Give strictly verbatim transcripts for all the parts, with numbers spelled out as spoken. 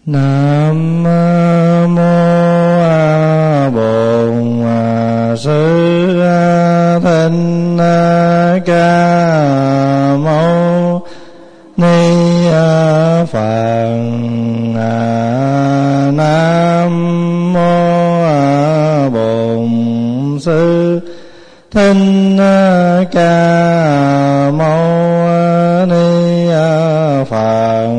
Nam mô Bổn Sư Thích Ca Mâu Ni Phật. Nam mô Bổn Sư Thích Ca Mâu Ni Phật.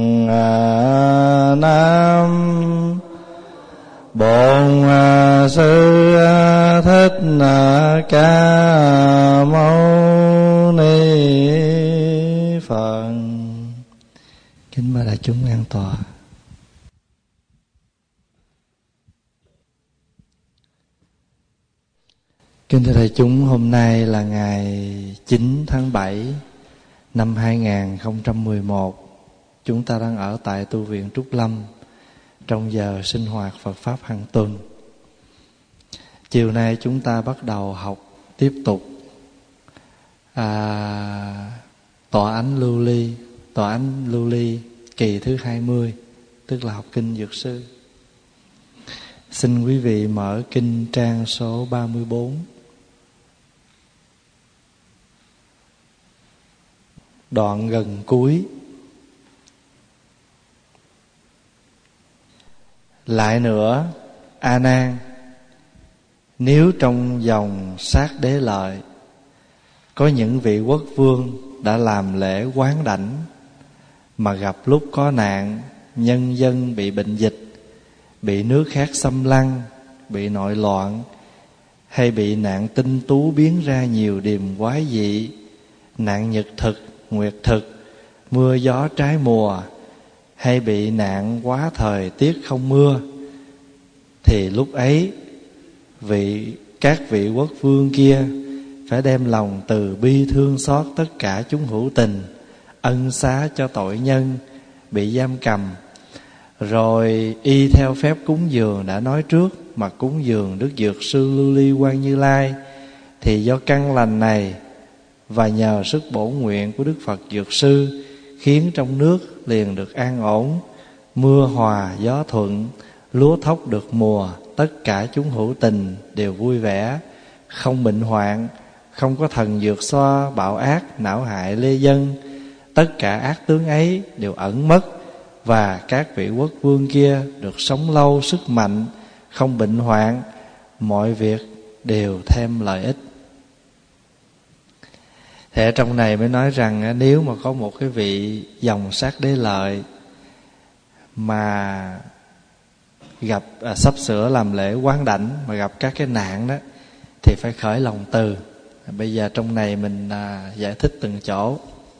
Nam Bổn Sư Thích Ca Mâu Ni Phật. Kính mời đại chúng an tọa. Kính thưa đại chúng, hôm nay là ngày chín tháng bảy năm hai nghìn không trăm mười một. Chúng ta đang ở tại tu viện Trúc Lâm trong giờ sinh hoạt Phật Pháp hàng tuần. Chiều nay chúng ta bắt đầu học tiếp tục à, Tọa Ánh Lưu Ly, Tọa Ánh Lưu Ly kỳ thứ hai mươi, tức là học kinh Dược Sư. Xin quý vị mở kinh trang số ba mươi bốn. Đoạn gần cuối. Lại nữa, A Nan, nếu trong dòng sát đế lợi có những vị quốc vương đã làm lễ quán đảnh, mà gặp lúc có nạn, nhân dân bị bệnh dịch, bị nước khác xâm lăng, bị nội loạn, hay bị nạn tinh tú biến ra nhiều điềm quái dị, nạn nhật thực, nguyệt thực, mưa gió trái mùa, hay bị nạn quá thời tiết không mưa, thì lúc ấy vị các vị quốc vương kia phải đem lòng từ bi thương xót tất cả chúng hữu tình, ân xá cho tội nhân bị giam cầm, rồi y theo phép cúng dường đã nói trước mà cúng dường Đức Dược Sư Lưu Ly Quang Như Lai. Thì do căn lành này và nhờ sức bổ nguyện của Đức Phật Dược Sư, khiến trong nước liền được an ổn, mưa hòa gió thuận, lúa thóc được mùa, tất cả chúng hữu tình đều vui vẻ, không bệnh hoạn, không có thần dược xoa bạo ác não hại lê dân. Tất cả ác tướng ấy đều ẩn mất, và các vị quốc vương kia được sống lâu sức mạnh, không bệnh hoạn, mọi việc đều thêm lợi ích. Thế trong này mới nói rằng nếu mà có một cái vị dòng sát đế lợi mà gặp à, sắp sửa làm lễ quán đảnh mà gặp các cái nạn đó, thì phải khởi lòng từ. Bây giờ trong này mình à, giải thích từng chỗ.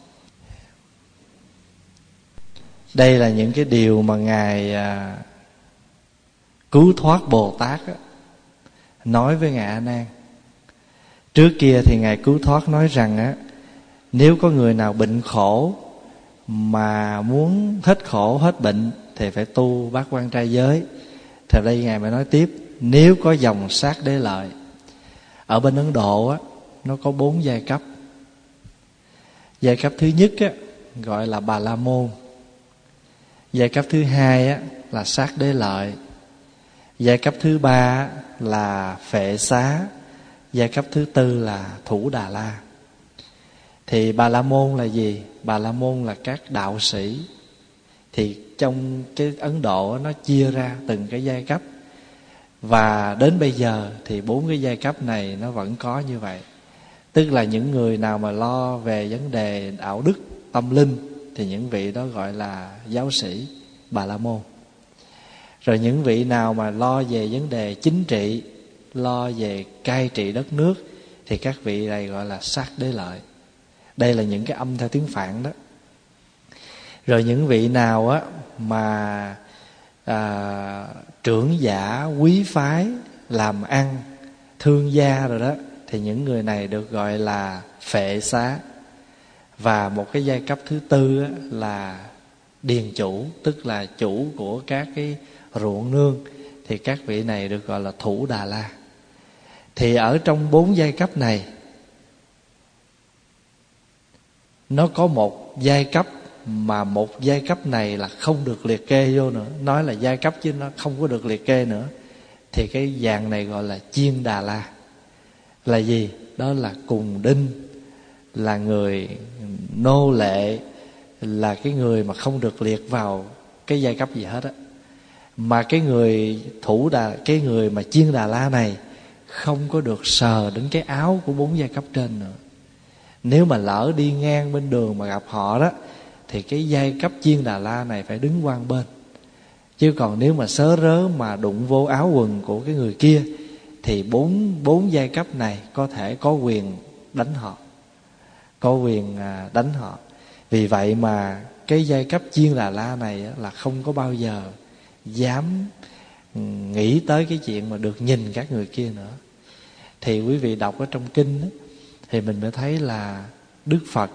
Đây là những cái điều mà Ngài à, Cứu Thoát Bồ Tát á, nói với Ngài A Nan. Trước kia thì Ngài Cứu Thoát nói rằng á, nếu có người nào bệnh khổ mà muốn hết khổ hết bệnh thì phải tu bát quan trai giới. Thì đây Ngài mới nói tiếp, nếu có dòng sát đế lợi. Ở bên Ấn Độ á, nó có bốn giai cấp. Giai cấp thứ nhất á, gọi là Bà La Môn. Giai cấp thứ hai á, là sát đế lợi. Giai cấp thứ ba á, là Phệ Xá. Giai cấp thứ tư là Thủ Đà La. Thì Bà La Môn là gì? Bà La Môn là các đạo sĩ. Thì trong cái Ấn Độ nó chia ra từng cái giai cấp. Và đến bây giờ thì bốn cái giai cấp này nó vẫn có như vậy. Tức là những người nào mà lo về vấn đề đạo đức, tâm linh, thì những vị đó gọi là giáo sĩ Bà La Môn. Rồi những vị nào mà lo về vấn đề chính trị, lo về cai trị đất nước, thì các vị này gọi là sát đế lợi. Đây là những cái âm theo tiếng Phạn đó. Rồi những vị nào á mà à, trưởng giả, quý phái, làm ăn, thương gia rồi đó, thì những người này được gọi là Phệ Xá. Và một cái giai cấp thứ tư á, là điền chủ, tức là chủ của các cái ruộng nương, thì các vị này được gọi là Thủ Đà La. Thì ở trong bốn giai cấp này, nó có một giai cấp mà một giai cấp này là không được liệt kê vô nữa, nói là giai cấp chứ nó không có được liệt kê nữa, thì cái dạng này gọi là Chiên Đà La. Là gì? Đó là cùng đinh, là người nô lệ, là cái người mà không được liệt vào cái giai cấp gì hết á. Mà cái người thủ đà, cái người mà Chiên Đà La này không có được sờ đến cái áo của bốn giai cấp trên nữa. Nếu mà lỡ đi ngang bên đường mà gặp họ đó, thì cái giai cấp Chiên Đà La này phải đứng qua bên. Chứ còn nếu mà sớ rớ mà đụng vô áo quần của cái người kia, thì bốn, bốn giai cấp này có thể có quyền đánh họ, có quyền đánh họ. Vì vậy mà cái giai cấp Chiên Đà La này là không có bao giờ dám nghĩ tới cái chuyện mà được nhìn các người kia nữa. Thì quý vị đọc ở trong kinh đó, thì mình mới thấy là Đức Phật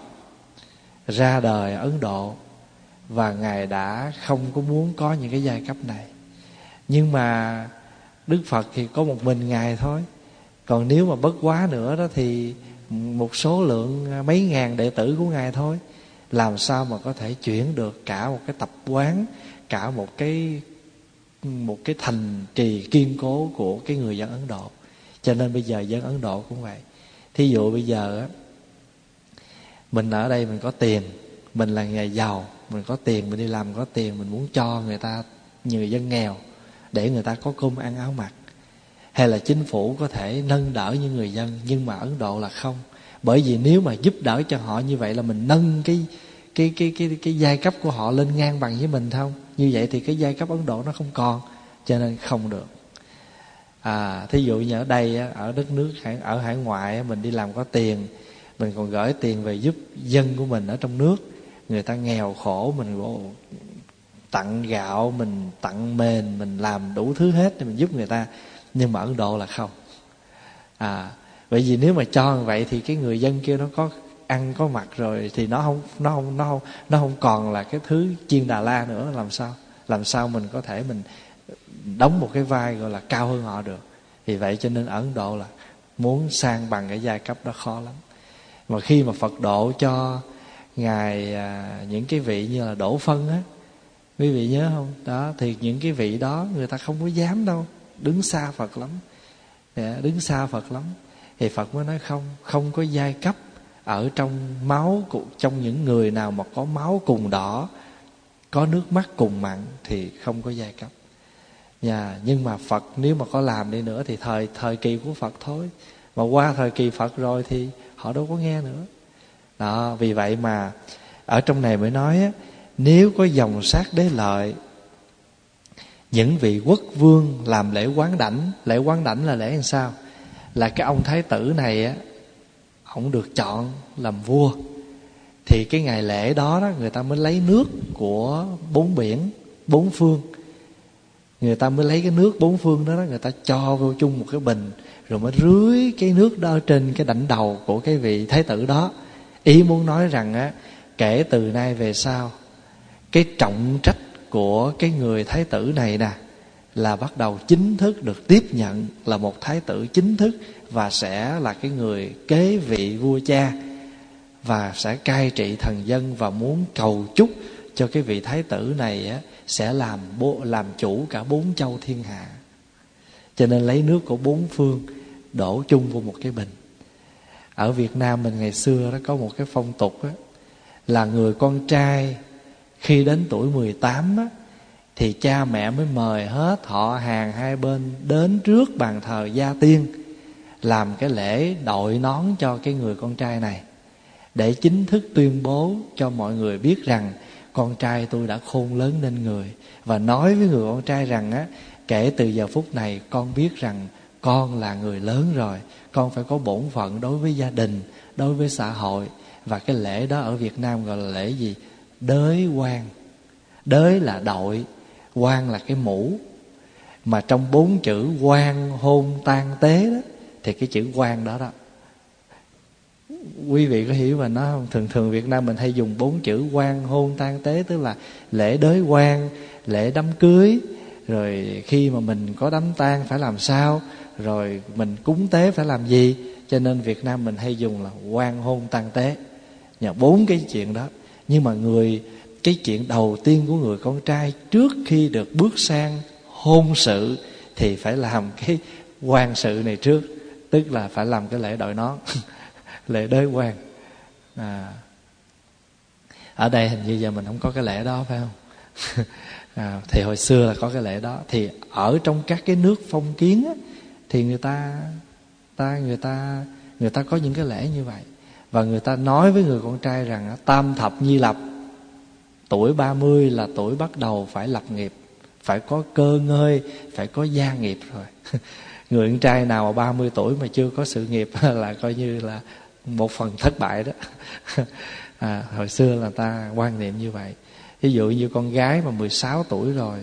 ra đời ở Ấn Độ, và Ngài đã không có muốn có những cái giai cấp này. Nhưng mà Đức Phật thì có một mình Ngài thôi. Còn nếu mà bất quá nữa đó thì một số lượng mấy ngàn đệ tử của Ngài thôi. Làm sao mà có thể chuyển được cả một cái tập quán, cả một cái một cái thành trì kiên cố của cái người dân Ấn Độ. Cho nên bây giờ dân Ấn Độ cũng vậy. Thí dụ bây giờ á, mình ở đây mình có tiền, mình là nhà giàu, mình có tiền, mình đi làm có tiền, mình muốn cho người ta, người dân nghèo, để người ta có cơm ăn áo mặc. Hay là chính phủ có thể nâng đỡ những người dân. Nhưng mà Ấn Độ là không. Bởi vì nếu mà giúp đỡ cho họ như vậy là mình nâng cái cái cái cái cái giai cấp của họ lên ngang bằng với mình không? Như vậy thì cái giai cấp Ấn Độ nó không còn, cho nên không được. À, thí dụ như ở đây ở đất nước ở hải ngoại mình đi làm có tiền, mình còn gửi tiền về giúp dân của mình ở trong nước, người ta nghèo khổ, mình tặng gạo, mình tặng mền, mình làm đủ thứ hết để mình giúp người ta. Nhưng mà Ấn Độ là không. À, bởi vì nếu mà cho như vậy thì cái người dân kia nó có ăn có mặc rồi, thì nó không nó không nó không nó không còn là cái thứ Chiên Đà La nữa. Làm sao làm sao mình có thể mình đóng một cái vai gọi là cao hơn họ được. Vì vậy cho nên Ấn Độ là muốn sang bằng cái giai cấp đó khó lắm. Mà khi mà Phật độ cho Ngài à, những cái vị như là Đỗ Phân á, quý vị nhớ không? Đó, thì những cái vị đó người ta không có dám đâu, đứng xa Phật lắm, đứng xa Phật lắm. Thì Phật mới nói không, không có giai cấp ở trong máu, trong những người nào mà có máu cùng đỏ, có nước mắt cùng mặn thì không có giai cấp. Yeah, nhưng mà Phật nếu mà có làm đi nữa thì thời thời kỳ của Phật thôi. Mà qua thời kỳ Phật rồi thì họ đâu có nghe nữa. Đó, vì vậy mà ở trong này mới nói á, nếu có dòng sát đế lợi, những vị quốc vương làm lễ quán đảnh. Lễ quán đảnh là lễ làm sao? Là cái ông thái tử này á, ông được chọn làm vua, thì cái ngày lễ đó, đó người ta mới lấy nước của bốn biển, bốn phương. Người ta mới lấy cái nước bốn phương đó, đó người ta cho vô chung một cái bình, rồi mới rưới cái nước đó trên cái đảnh đầu của cái vị thái tử đó. Ý muốn nói rằng á, kể từ nay về sau, cái trọng trách của cái người thái tử này nè là bắt đầu chính thức được tiếp nhận là một thái tử chính thức, và sẽ là cái người kế vị vua cha, và sẽ cai trị thần dân, và muốn cầu chúc cho cái vị thái tử này á, sẽ làm bộ làm chủ cả bốn châu thiên hạ. Cho nên lấy nước của bốn phương đổ chung vô một cái bình. Ở Việt Nam mình ngày xưa đó có một cái phong tục á, là người con trai khi đến tuổi mười tám á, thì cha mẹ mới mời hết họ hàng hai bên đến trước bàn thờ gia tiên, làm cái lễ đội nón cho cái người con trai này, để chính thức tuyên bố cho mọi người biết rằng con trai tôi đã khôn lớn nên người. Và nói với người con trai rằng á, kể từ giờ phút này con biết rằng con là người lớn rồi, con phải có bổn phận đối với gia đình, đối với xã hội. Và cái lễ đó ở Việt Nam gọi là lễ gì? Đới quan. Đới là đội, quan là cái mũ. Mà trong bốn chữ quan hôn tang tế đó, thì cái chữ quan đó đó, quý vị có hiểu mà nó không? Thường thường Việt Nam mình hay dùng bốn chữ quan hôn tang tế, tức là lễ đới quan, lễ đám cưới, rồi khi mà mình có đám tang phải làm sao, rồi mình cúng tế phải làm gì. Cho nên Việt Nam mình hay dùng là quan hôn tang tế, nhờ bốn cái chuyện đó. Nhưng mà người cái chuyện đầu tiên của người con trai trước khi được bước sang hôn sự thì phải làm cái quan sự này trước, tức là phải làm cái lễ đội nón, lễ đới quan. À, ở đây hình như giờ mình không có cái lễ đó phải không? À, thì hồi xưa là có cái lễ đó. Thì ở trong các cái nước phong kiến á, thì người ta, ta người ta người ta có những cái lễ như vậy. Và người ta nói với người con trai rằng tam thập nhi lập, tuổi ba mươi là tuổi bắt đầu phải lập nghiệp, phải có cơ ngơi, phải có gia nghiệp rồi. Người con trai nào mà ba mươi tuổi mà chưa có sự nghiệp là coi như là một phần thất bại đó. À, hồi xưa là ta quan niệm như vậy. Ví dụ như con gái mà mười sáu tuổi rồi,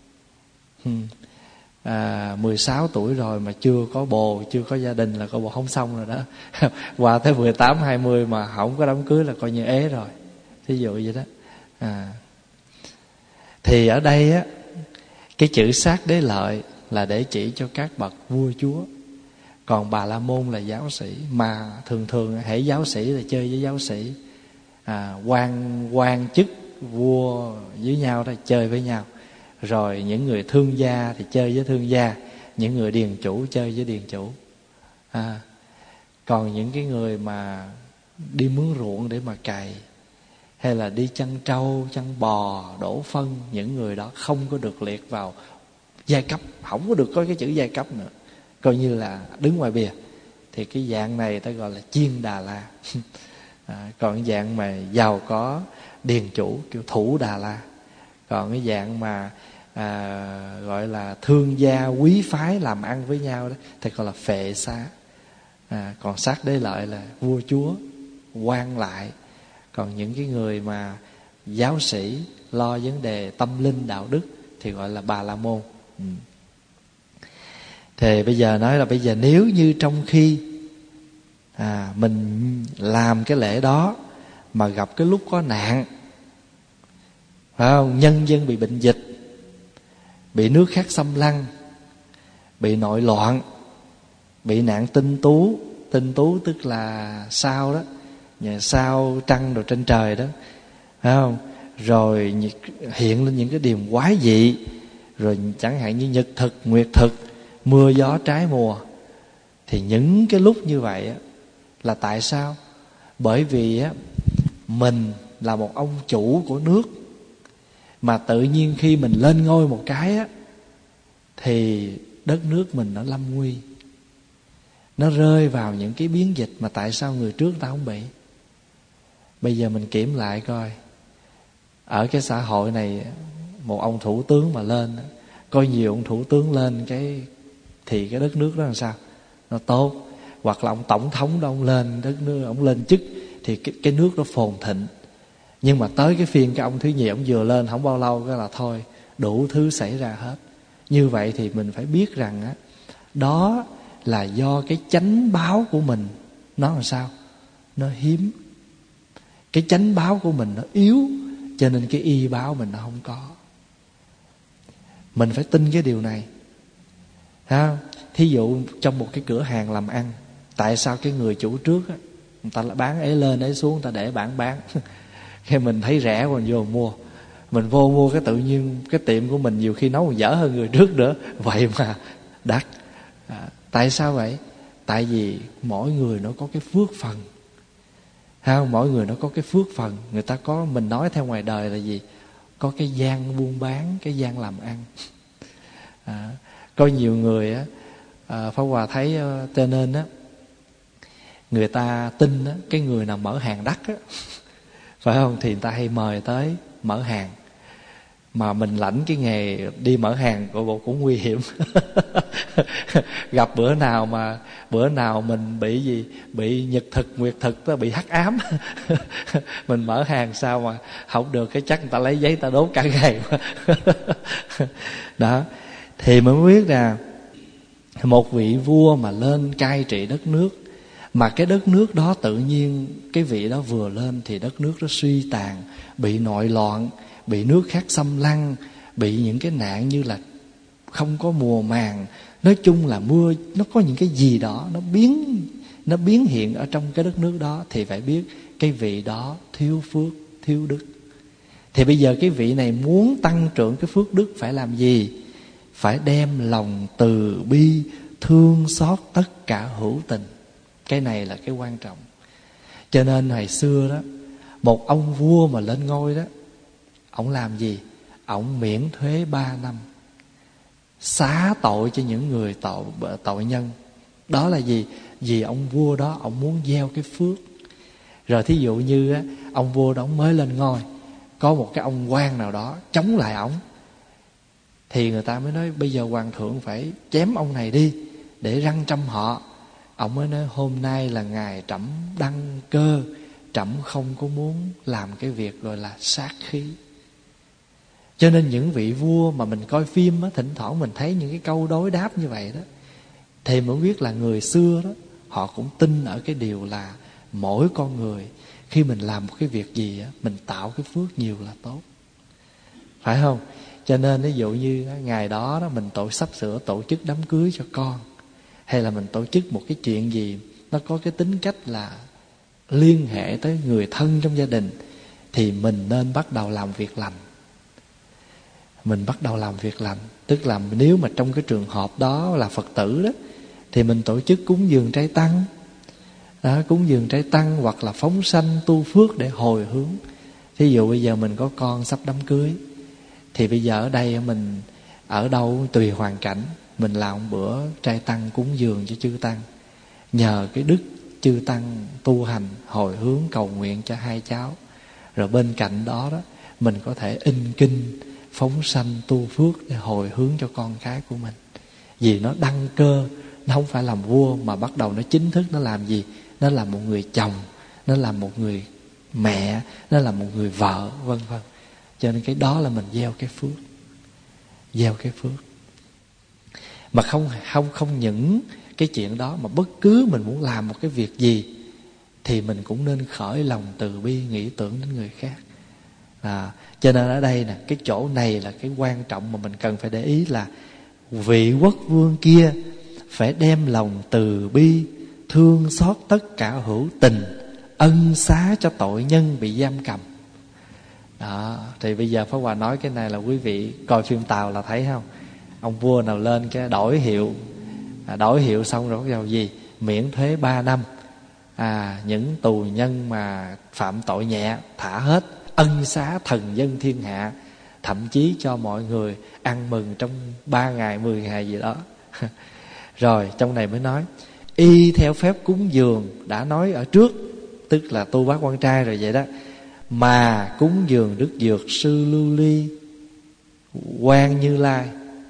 à, mười sáu tuổi rồi mà chưa có bồ, chưa có gia đình là coi bộ không xong rồi đó. Qua tới mười tám, hai mươi mà không có đám cưới là coi như ế rồi. Thí dụ vậy đó. À, thì ở đây á, cái chữ sát đế lợi là để chỉ cho các bậc vua chúa. Còn Bà La Môn là giáo sĩ. Mà thường thường hễ giáo sĩ là chơi với giáo sĩ, à, quan, quan chức vua với nhau đó, chơi với nhau. Rồi những người thương gia thì chơi với thương gia, những người điền chủ chơi với điền chủ. À, còn những cái người mà đi mướn ruộng để mà cày, hay là đi chăn trâu, chăn bò, đổ phân, những người đó không có được liệt vào giai cấp, không có được có cái chữ giai cấp nữa, coi như là đứng ngoài bìa. Thì cái dạng này ta gọi là chiên Đà La. À, còn cái dạng mà giàu có điền chủ kiểu thủ Đà La. Còn cái dạng mà à, gọi là thương gia quý phái làm ăn với nhau đó thì gọi là phệ xá. À, còn sát đế lợi là vua chúa, quan lại. Còn những cái người mà giáo sĩ lo vấn đề tâm linh đạo đức thì gọi là Bà La Môn. Ừ. Thì bây giờ nói là bây giờ nếu như trong khi à, mình làm cái lễ đó mà gặp cái lúc có nạn, phải không? Nhân dân bị bệnh dịch, bị nước khác xâm lăng, bị nội loạn, bị nạn tinh tú. Tinh tú tức là sao đó, nhà sao trăng rồi trên trời đó, phải không? Rồi hiện lên những cái điềm quái dị, rồi chẳng hạn như nhật thực, nguyệt thực, mưa gió trái mùa. Thì những cái lúc như vậy á, là tại sao? Bởi vì á, mình là một ông chủ của nước, mà tự nhiên khi mình lên ngôi một cái á, thì đất nước mình nó lâm nguy, nó rơi vào những cái biến dịch mà tại sao người trước ta không bị. Bây giờ mình kiểm lại coi, ở cái xã hội này, một ông thủ tướng mà lên, coi nhiều ông thủ tướng lên cái thì cái đất nước đó làm sao? Nó tốt. Hoặc là ông tổng thống đó, ông lên đất nước, ông lên chức thì cái, cái nước đó phồn thịnh. Nhưng mà tới cái phiên cái ông thứ nhì, ông vừa lên không bao lâu cái là thôi, đủ thứ xảy ra hết. Như vậy thì mình phải biết rằng á, đó là do cái chánh báo của mình nó làm sao? Nó hiếm. Cái chánh báo của mình nó yếu, cho nên cái y báo mình nó không có. Mình phải tin cái điều này. Ha? Thí dụ trong một cái cửa hàng làm ăn, tại sao cái người chủ trước á, người ta bán ấy lên ấy xuống, người ta để bảng bán. Khi mình thấy rẻ còn vô mua, mình vô mua cái tự nhiên cái tiệm của mình nhiều khi nấu còn dở hơn người trước nữa, vậy mà đắt. À, tại sao vậy? Tại vì mỗi người nó có cái phước phần. Ha, mỗi người nó có cái phước phần. Người ta có, mình nói theo ngoài đời là gì? Có cái gian buôn bán, cái gian làm ăn. À, có nhiều người á, à, Pháp Hòa thấy cho nên á, người ta tin á, cái người nào mở hàng đắt á, phải không, thì người ta hay mời tới mở hàng. Mà mình lãnh cái nghề đi mở hàng của bộ cũng nguy hiểm. Gặp bữa nào mà bữa nào mình bị gì, bị nhật thực, nguyệt thực, đó, bị hắc ám. Mình mở hàng sao mà không được, cái chắc người ta lấy giấy ta đốt cả ngày. Đó, thì mới biết là một vị vua mà lên cai trị đất nước, mà cái đất nước đó tự nhiên cái vị đó vừa lên thì đất nước đó suy tàn, bị nội loạn, bị nước khác xâm lăng, bị những cái nạn như là không có mùa màng, nói chung là mưa, nó có những cái gì đó nó biến nó biến hiện ở trong cái đất nước đó, thì phải biết cái vị đó thiếu phước, thiếu đức. Thì bây giờ cái vị này muốn tăng trưởng cái phước đức phải làm gì? Phải đem lòng từ bi, thương xót tất cả hữu tình. Cái này là cái quan trọng. Cho nên hồi xưa đó, một ông vua mà lên ngôi đó, ổng làm gì? Ổng miễn thuế ba năm, xá tội cho những người tội, tội nhân. Đó là gì? Vì ông vua đó ổng muốn gieo cái phước. Rồi thí dụ như á, ông vua đó mới lên ngôi, có một cái ông quan nào đó chống lại ổng, thì người ta mới nói bây giờ hoàng thượng phải chém ông này đi để răng trăm họ. Ông mới nói hôm nay là ngày trẫm đăng cơ, trẫm không có muốn làm cái việc gọi là sát khí. Cho nên những vị vua mà mình coi phim á, thỉnh thoảng mình thấy những cái câu đối đáp như vậy đó, thì mới biết là người xưa đó, họ cũng tin ở cái điều là mỗi con người khi mình làm một cái việc gì á, mình tạo cái phước nhiều là tốt, phải không? Cho nên ví dụ như ngày đó, đó mình tổ sắp sửa tổ chức đám cưới cho con, hay là mình tổ chức một cái chuyện gì nó có cái tính cách là liên hệ tới người thân trong gia đình, thì mình nên bắt đầu làm việc lành. Mình bắt đầu làm việc lành. Tức là nếu mà trong cái trường hợp đó là Phật tử đó, thì mình tổ chức cúng dường trai tăng đó, cúng dường trai tăng hoặc là phóng sanh tu phước để hồi hướng. Thí dụ bây giờ mình có con sắp đám cưới, thì bây giờ ở đây mình ở đâu tùy hoàn cảnh, mình làm một bữa trai tăng cúng dường cho chư tăng, nhờ cái đức chư tăng tu hành hồi hướng cầu nguyện cho hai cháu. Rồi bên cạnh đó đó mình có thể in kinh phóng sanh tu phước để hồi hướng cho con cái của mình. Vì nó đăng cơ, nó không phải làm vua mà bắt đầu nó chính thức nó làm gì? Nó là một người chồng, nó là một người mẹ, nó là một người vợ, vân vân. Cho nên cái đó là mình gieo cái phước, gieo cái phước. Mà không không không những cái chuyện đó, mà bất cứ mình muốn làm một cái việc gì thì mình cũng nên khởi lòng từ bi, nghĩ tưởng đến người khác. À, cho nên ở đây nè, cái chỗ này là cái quan trọng mà mình cần phải để ý là vị quốc vương kia phải đem lòng từ bi, thương xót tất cả hữu tình, ân xá cho tội nhân bị giam cầm. Đó, thì bây giờ Pháp Hòa nói cái này là quý vị coi phim Tàu là thấy không? Ông vua nào lên cái đổi hiệu, à, đổi hiệu xong rồi bắt đầu gì? Miễn thuế ba năm. À, những tù nhân mà phạm tội nhẹ thả hết, ân xá thần dân thiên hạ, thậm chí cho mọi người ăn mừng trong ba ngày, mười ngày gì đó. Rồi trong này mới nói y theo phép cúng dường đã nói ở trước, tức là tu bát quan trai rồi vậy đó, mà cúng dường Đức Dược Sư Lưu Ly, Quan Như Lai.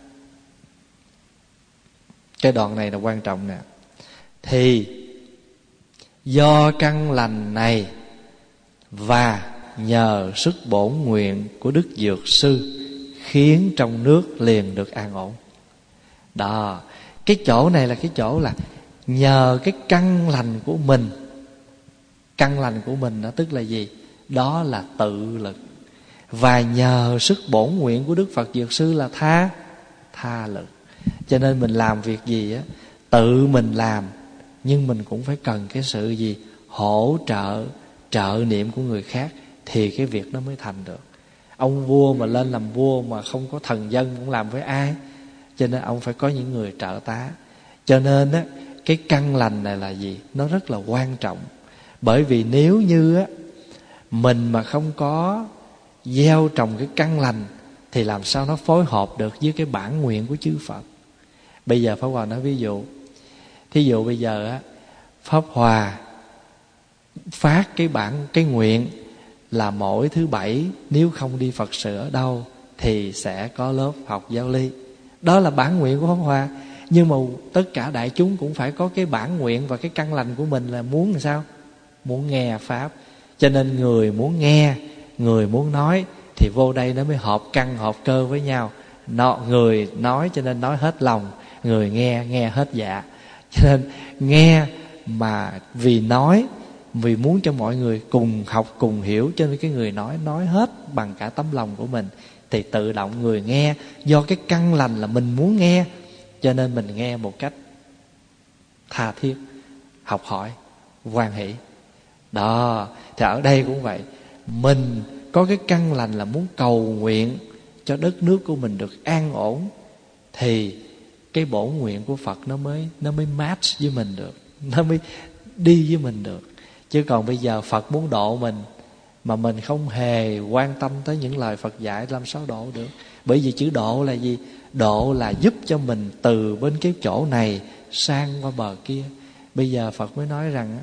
Cái đoạn này là quan trọng nè. Thì do căn lành này và nhờ sức bổn nguyện của Đức Dược Sư khiến trong nước liền được an ổn. Đó, cái chỗ này là cái chỗ là nhờ cái căn lành của mình. Căn lành của mình đó tức là gì? Đó là tự lực. Và nhờ sức bổn nguyện của Đức Phật Dược Sư là tha tha lực. Cho nên mình làm việc gì á, tự mình làm, nhưng mình cũng phải cần cái sự gì? Hỗ trợ, trợ niệm của người khác, thì cái việc nó mới thành được. Ông vua mà lên làm vua mà không có thần dân cũng làm với ai? Cho nên ông phải có những người trợ tá. Cho nên á, cái căn lành này là gì? Nó rất là quan trọng. Bởi vì nếu như á, mình mà không có gieo trồng cái căn lành thì làm sao nó phối hợp được với cái bản nguyện của chư Phật. Bây giờ Pháp Hòa nói ví dụ. Thí dụ bây giờ á, Pháp Hòa phát cái bản, cái nguyện là mỗi thứ bảy nếu không đi Phật sự ở đâu thì sẽ có lớp học giáo lý. Đó là bản nguyện của Pháp Hòa. Nhưng mà tất cả đại chúng cũng phải có cái bản nguyện và cái căn lành của mình là muốn làm sao? Muốn nghe Pháp. Cho nên người muốn nghe, người muốn nói thì vô đây nó mới hợp căn hợp cơ với nhau. Nó, người nói cho nên nói hết lòng, người nghe nghe hết dạ. Cho nên nghe mà vì nói, vì muốn cho mọi người cùng học cùng hiểu, cho nên cái người nói nói hết bằng cả tấm lòng của mình, thì tự động người nghe do cái căn lành là mình muốn nghe, cho nên mình nghe một cách tha thiết, học hỏi, hoan hỷ. Đó, thì ở đây cũng vậy. Mình có cái căn lành là muốn cầu nguyện cho đất nước của mình được an ổn, thì cái bổn nguyện của Phật nó mới nó mới match với mình được, nó mới đi với mình được. Chứ còn bây giờ Phật muốn độ mình mà mình không hề quan tâm tới những lời Phật dạy, làm sao độ được? Bởi vì chữ độ là gì? Độ là giúp cho mình từ bên cái chỗ này sang qua bờ kia. Bây giờ Phật mới nói rằng,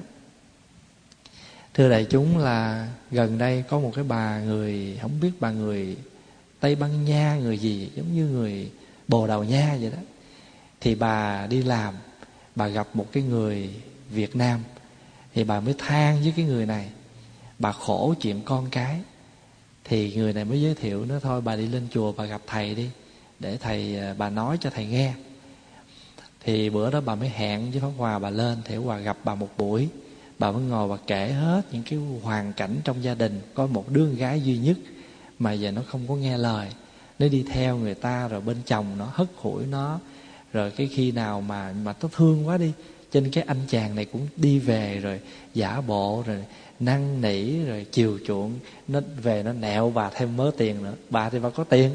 thưa đại chúng, là gần đây có một cái bà người, không biết bà người Tây Ban Nha, người gì, giống như người Bồ Đào Nha vậy đó. Thì bà đi làm, bà gặp một cái người Việt Nam. Thì bà mới than với cái người này, bà khổ chuyện con cái. Thì người này mới giới thiệu nó, thôi bà đi lên chùa bà gặp thầy đi, để thầy, bà nói cho thầy nghe. Thì bữa đó bà mới hẹn với Pháp Hòa bà lên. Thì Pháp Hòa gặp bà một buổi, bà mới ngồi bà kể hết những cái hoàn cảnh trong gia đình. Có một đứa con gái duy nhất mà giờ nó không có nghe lời, nó đi theo người ta, rồi bên chồng nó hất hủi nó, rồi cái khi nào mà mà nó thương quá đi, cho nên cái anh chàng này cũng đi về rồi giả bộ, rồi năn nỉ, rồi chiều chuộng. Nó về nó nẹo bà thêm mớ tiền nữa. Bà thì bà có tiền.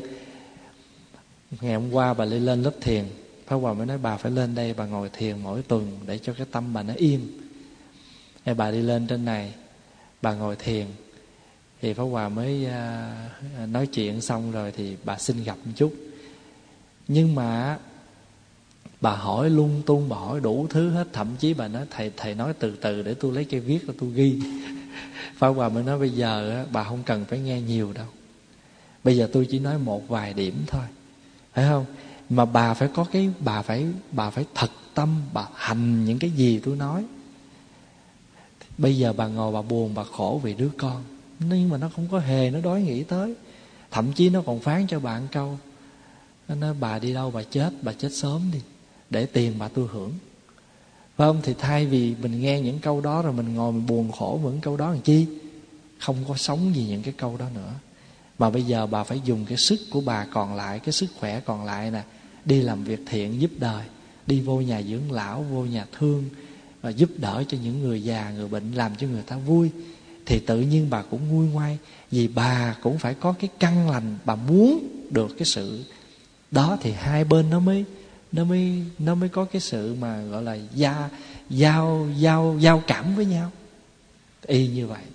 Ngày hôm qua bà lên lên lớp thiền, Pháp Hòa mới nói bà phải lên đây bà ngồi thiền mỗi tuần để cho cái tâm bà nó yên. Thì bà đi lên trên này, bà ngồi thiền. Thì Pháp Hòa mới uh, nói chuyện xong rồi thì bà xin gặp một chút. Nhưng mà bà hỏi lung tung, bà hỏi đủ thứ hết. Thậm chí bà nói thầy thầy nói từ từ để tôi lấy cây viết rồi tôi ghi. Pháp Hòa mới nói bây giờ bà không cần phải nghe nhiều đâu, bây giờ tôi chỉ nói một vài điểm thôi, phải không? Mà bà phải có cái, bà phải bà phải thật tâm, bà hành những cái gì tôi nói. Bây giờ bà ngồi bà buồn, bà khổ vì đứa con, nhưng mà nó không có hề nó đói nghĩ tới. Thậm chí nó còn phán cho bà một câu, nó nói bà đi đâu bà chết, bà chết sớm đi, để tiền bà tôi hưởng. Phải không? Thì thay vì mình nghe những câu đó rồi mình ngồi mình buồn khổ với những câu đó làm chi? Không có sống gì những cái câu đó nữa. Mà bây giờ bà phải dùng cái sức của bà còn lại, cái sức khỏe còn lại nè, đi làm việc thiện giúp đời, đi vô nhà dưỡng lão, vô nhà thương, và giúp đỡ cho những người già, người bệnh, làm cho người ta vui. Thì tự nhiên bà cũng nguôi ngoai. Vì bà cũng phải có cái căn lành, bà muốn được cái sự đó, thì hai bên nó mới nó mới nó mới có cái sự mà gọi là gia, giao giao giao cảm với nhau. Y như vậy.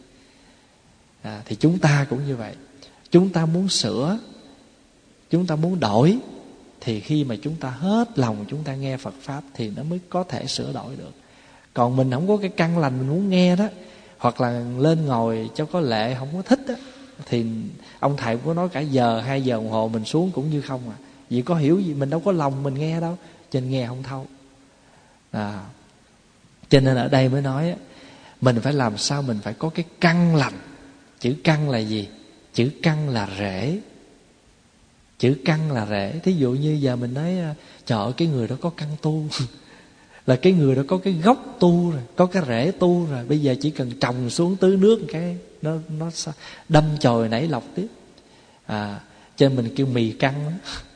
À, thì chúng ta cũng như vậy. Chúng ta muốn sửa, chúng ta muốn đổi, thì khi mà chúng ta hết lòng chúng ta nghe Phật Pháp thì nó mới có thể sửa đổi được. Còn mình không có cái căn lành mình muốn nghe đó, hoặc là lên ngồi cho có lệ không có thích đó, thì ông thầy cũng có nói cả giờ, hai giờ đồng hồ mình xuống cũng như không à. Vì có hiểu gì, mình đâu có lòng mình nghe đâu, cho nên nghe không thấu. À, cho nên ở đây mới nói mình phải làm sao mình phải có cái căn lành. Chữ căn là gì? Chữ căn là rễ. Chữ căn là rễ. Thí dụ như giờ mình nói trời ơi, cái người đó có căn tu là cái người đó có cái gốc tu rồi, có cái rễ tu rồi. Bây giờ chỉ cần trồng xuống tưới nước cái nó nó đâm chồi nảy lọc tiếp. À, cho nên mình kêu mì căn đó.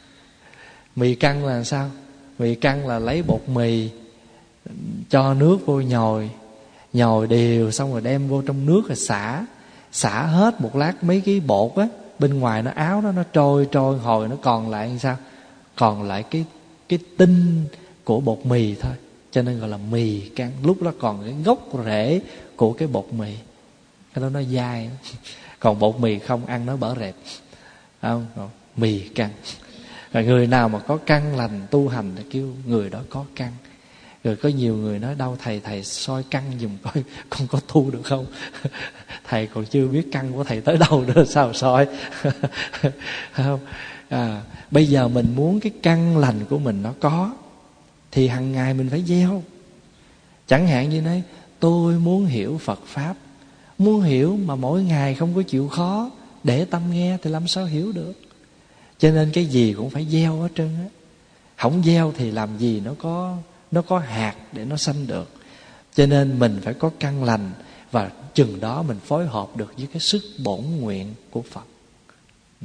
Mì căn là sao? Mì căn là lấy bột mì, cho nước vô nhồi, nhồi đều xong rồi đem vô trong nước rồi xả. Xả hết một lát mấy cái bột á, bên ngoài nó áo đó nó trôi trôi hồi nó còn lại làm sao? Còn lại cái cái tinh của bột mì thôi. Cho nên gọi là mì căn. Lúc đó còn cái gốc rễ của cái bột mì, cái đó nó dai. Còn bột mì không ăn nó bở rẹp, không? Còn mì căn. Rồi người nào mà có căn lành tu hành thì kêu người đó có căn. Rồi có nhiều người nói đâu thầy thầy soi căn giùm coi con có tu được không? Thầy còn chưa biết căn của thầy tới đâu nữa sao soi? Không? À, bây giờ mình muốn cái căn lành của mình nó có, thì hàng ngày mình phải gieo. Chẳng hạn như nói tôi muốn hiểu Phật Pháp, muốn hiểu mà mỗi ngày không có chịu khó để tâm nghe thì làm sao hiểu được. Cho nên cái gì cũng phải gieo hết trơn á. Không gieo thì làm gì nó có nó có hạt để nó sanh được. Cho nên mình phải có căn lành, và chừng đó mình phối hợp được với cái sức bổn nguyện của Phật. Ừ.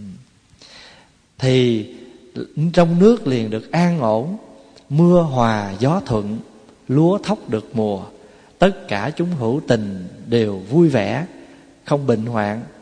Thì trong nước liền được an ổn, mưa hòa gió thuận, lúa thóc được mùa. Tất cả chúng hữu tình đều vui vẻ, không bệnh hoạn,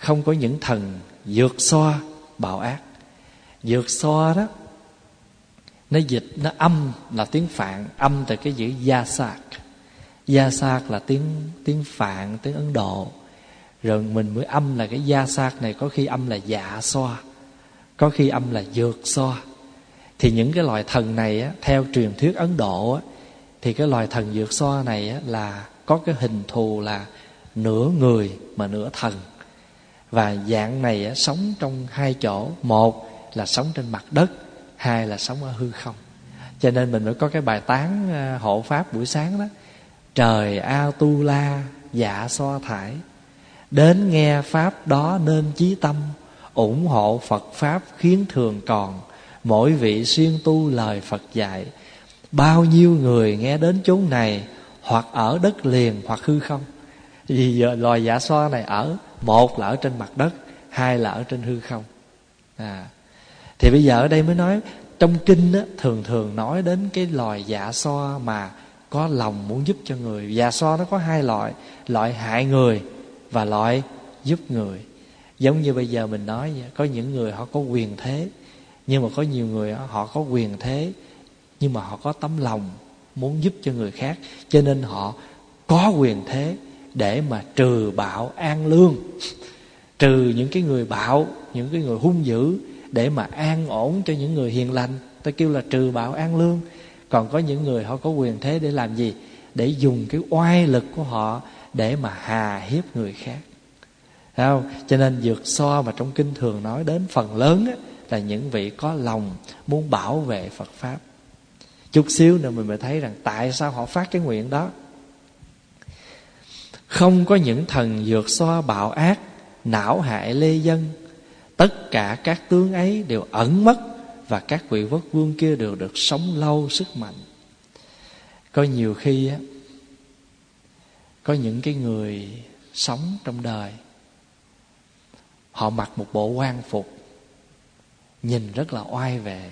không có những thần vượt xoa bạo ác. Vượt xoa đó, nó dịch, nó âm là tiếng Phạn, âm từ cái chữ gia sát. Gia sát là tiếng tiếng Phạn, tiếng Ấn Độ. Rồi mình mới âm là cái gia sát này, có khi âm là dạ xoa, có khi âm là vượt xoa. Thì những cái loài thần này á, theo truyền thuyết Ấn Độ á, thì cái loài thần vượt xoa này á, là có cái hình thù là nửa người mà nửa thần. Và dạng này á, sống trong hai chỗ. Một là sống trên mặt đất, hai là sống ở hư không. Cho nên mình mới có cái bài tán hộ pháp buổi sáng đó: trời ao tu la dạ xoa thải, đến nghe pháp đó nên chí tâm, ủng hộ Phật pháp khiến thường còn, mỗi vị xuyên tu lời Phật dạy. Bao nhiêu người nghe đến chốn này, hoặc ở đất liền hoặc hư không. Vì giờ loài dạ xoa này ở, một là ở trên mặt đất, hai là ở trên hư không. à. Thì bây giờ ở đây mới nói, trong kinh á, thường thường nói đến cái loài dạ xoa mà có lòng muốn giúp cho người. Dạ xoa nó có hai loại: loại hại người và loại giúp người. Giống như bây giờ mình nói vậy, có những người họ có quyền thế, nhưng mà có nhiều người họ có quyền thế nhưng mà họ có tấm lòng muốn giúp cho người khác, cho nên họ có quyền thế để mà trừ bạo an lương, trừ những cái người bạo, những cái người hung dữ, để mà an ổn cho những người hiền lành. Ta kêu là trừ bạo an lương. Còn có những người họ có quyền thế để làm gì? Để dùng cái oai lực của họ để mà hà hiếp người khác. Thấy không? Cho nên vượt xoa mà trong kinh thường nói đến phần lớn á, là những vị có lòng muốn bảo vệ Phật pháp. Chút xíu nữa mình mới thấy rằng tại sao họ phát cái nguyện đó. Không có những thần vượt xoa bạo ác, não hại lê dân, tất cả các tướng ấy đều ẩn mất, và các vị quốc vương kia đều được sống lâu sức mạnh. Có nhiều khi á, có những cái người sống trong đời, họ mặc một bộ quan phục nhìn rất là oai vệ,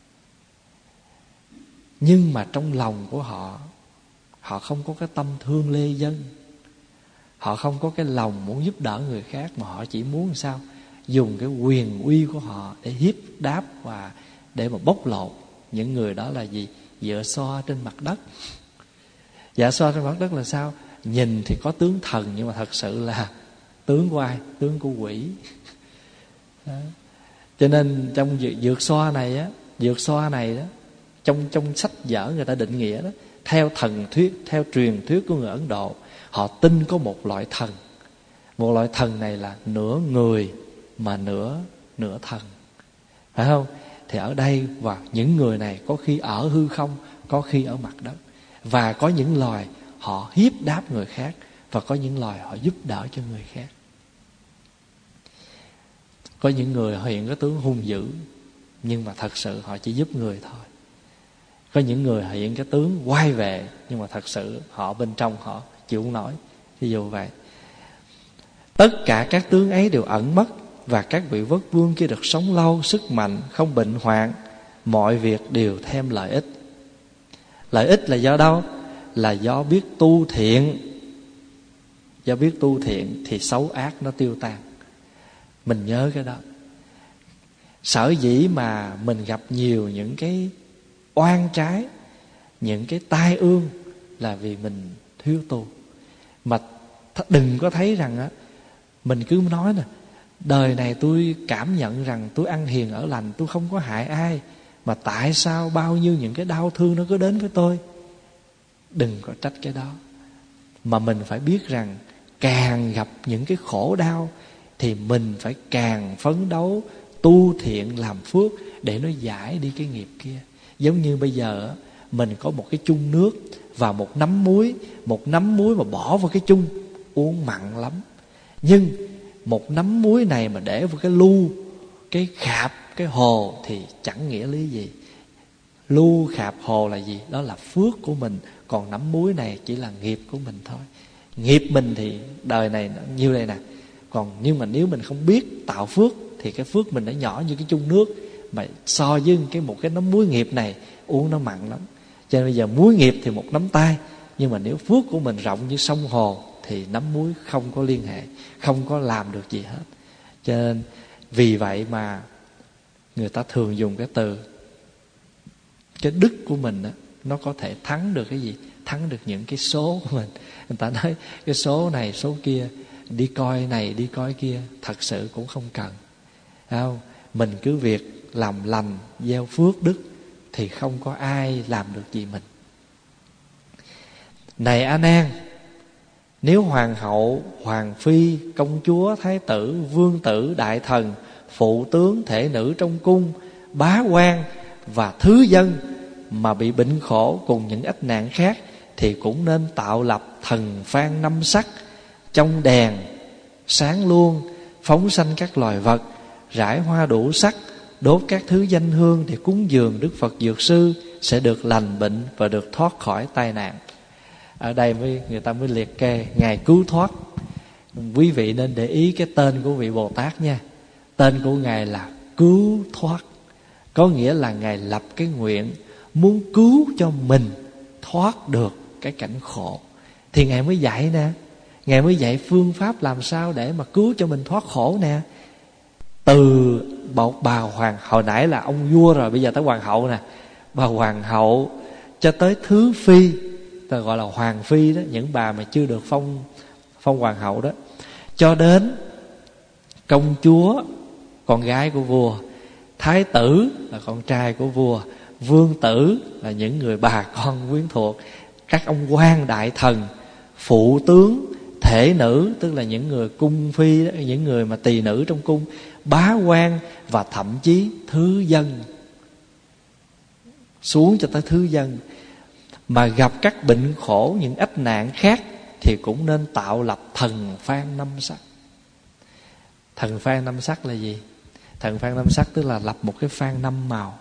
nhưng mà trong lòng của họ, họ không có cái tâm thương lê dân, họ không có cái lòng muốn giúp đỡ người khác, mà họ chỉ muốn làm sao dùng cái quyền uy của họ để hiếp đáp và để mà bóc lột. Những người đó là gì? Dạ xoa trên mặt đất. Dạ xoa trên mặt đất là sao? Nhìn thì có tướng thần, nhưng mà thật sự là tướng của ai? Tướng của quỷ. Đó. Cho nên trong vượt xoa này á, vượt xoa này đó, trong trong sách vở người ta định nghĩa đó, theo thần thuyết, theo truyền thuyết của người Ấn Độ, họ tin có một loại thần. Một loại thần này là nửa người mà nửa nửa thần, phải không? Thì ở đây, và những người này có khi ở hư không, có khi ở mặt đất. Và có những loài họ hiếp đáp người khác, và có những loài họ giúp đỡ cho người khác. Có những người họ hiện cái tướng hung dữ, nhưng mà thật sự họ chỉ giúp người thôi. Có những người họ hiện cái tướng oai vệ, nhưng mà thật sự họ bên trong họ chịu không nổi. Ví dụ vậy. Tất cả các tướng ấy đều ẩn mất, và các vị quốc vương kia được sống lâu, sức mạnh, không bệnh hoạn, mọi việc đều thêm lợi ích. Lợi ích là do đâu? Là do biết tu thiện. Do biết tu thiện thì xấu ác nó tiêu tan. Mình nhớ cái đó. Sở dĩ mà mình gặp nhiều những cái oan trái, những cái tai ương, là vì mình thiếu tu. Mà đừng có thấy rằng á, mình cứ nói nè, đời này tôi cảm nhận rằng tôi ăn hiền ở lành, tôi không có hại ai, mà tại sao bao nhiêu những cái đau thương nó cứ đến với tôi? Đừng có trách cái đó. Mà mình phải biết rằng càng gặp những cái khổ đau thì mình phải càng phấn đấu tu thiện làm phước để nó giải đi cái nghiệp kia. Giống như bây giờ mình có một cái chung nước và một nắm muối. Một nắm muối mà bỏ vào cái chung uống mặn lắm. Nhưng một nắm muối này mà để vào cái lu, cái khạp, cái hồ thì chẳng nghĩa lý gì. Lu, khạp, hồ là gì? Đó là phước của mình. Còn nắm muối này chỉ là nghiệp của mình thôi. Nghiệp mình thì đời này nó nhiêu đây nè. Còn nhưng mà nếu mình không biết tạo phước thì cái phước mình nó nhỏ như cái chung nước, mà so với cái một cái nắm muối nghiệp này uống nó mặn lắm. Cho nên bây giờ muối nghiệp thì một nắm tay, nhưng mà nếu phước của mình rộng như sông hồ thì nắm muối không có liên hệ, không có làm được gì hết. Cho nên vì vậy mà người ta thường dùng cái từ cái đức của mình đó, nó có thể thắng được cái gì? Thắng được những cái số của mình. Người ta nói cái số này số kia, đi coi này đi coi kia, thật sự cũng không cần. Thấy không? Mình cứ việc làm lành, gieo phước đức thì không có ai làm được gì mình. Này A Nan, nếu hoàng hậu, hoàng phi, công chúa, thái tử, vương tử, đại thần, phụ tướng, thể nữ trong cung, bá quan và thứ dân mà bị bệnh khổ cùng những ách nạn khác, thì cũng nên tạo lập thần phan năm sắc, trong đèn sáng luôn, phóng sanh các loài vật, rải hoa đủ sắc, đốt các thứ danh hương để cúng dường Đức Phật Dược Sư, sẽ được lành bệnh và được thoát khỏi tai nạn. Ở đây mới người ta mới liệt kê Ngài cứu thoát. Quý vị nên để ý cái tên của vị Bồ Tát nha. Tên của Ngài là cứu thoát, có nghĩa là Ngài lập cái nguyện muốn cứu cho mình thoát được cái cảnh khổ. Thì Ngài mới dạy nè, Ngài mới dạy phương pháp làm sao để mà cứu cho mình thoát khổ nè. Từ một bà hoàng, hồi nãy là ông vua rồi, bây giờ tới hoàng hậu nè. Bà hoàng hậu cho tới thứ phi, ta gọi là hoàng phi đó, những bà mà chưa được phong phong hoàng hậu đó, cho đến công chúa, con gái của vua, thái tử là con trai của vua, vương tử là những người bà con quyến thuộc, các ông quan đại thần, phụ tướng, thể nữ tức là những người cung phi đó, những người mà tỳ nữ trong cung, bá quan và thậm chí thứ dân, xuống cho tới thứ dân mà gặp các bệnh khổ, những ách nạn khác, thì cũng nên tạo lập thần phan năm sắc. Thần phan năm sắc là gì? Thần phan năm sắc tức là lập một cái phan năm màu.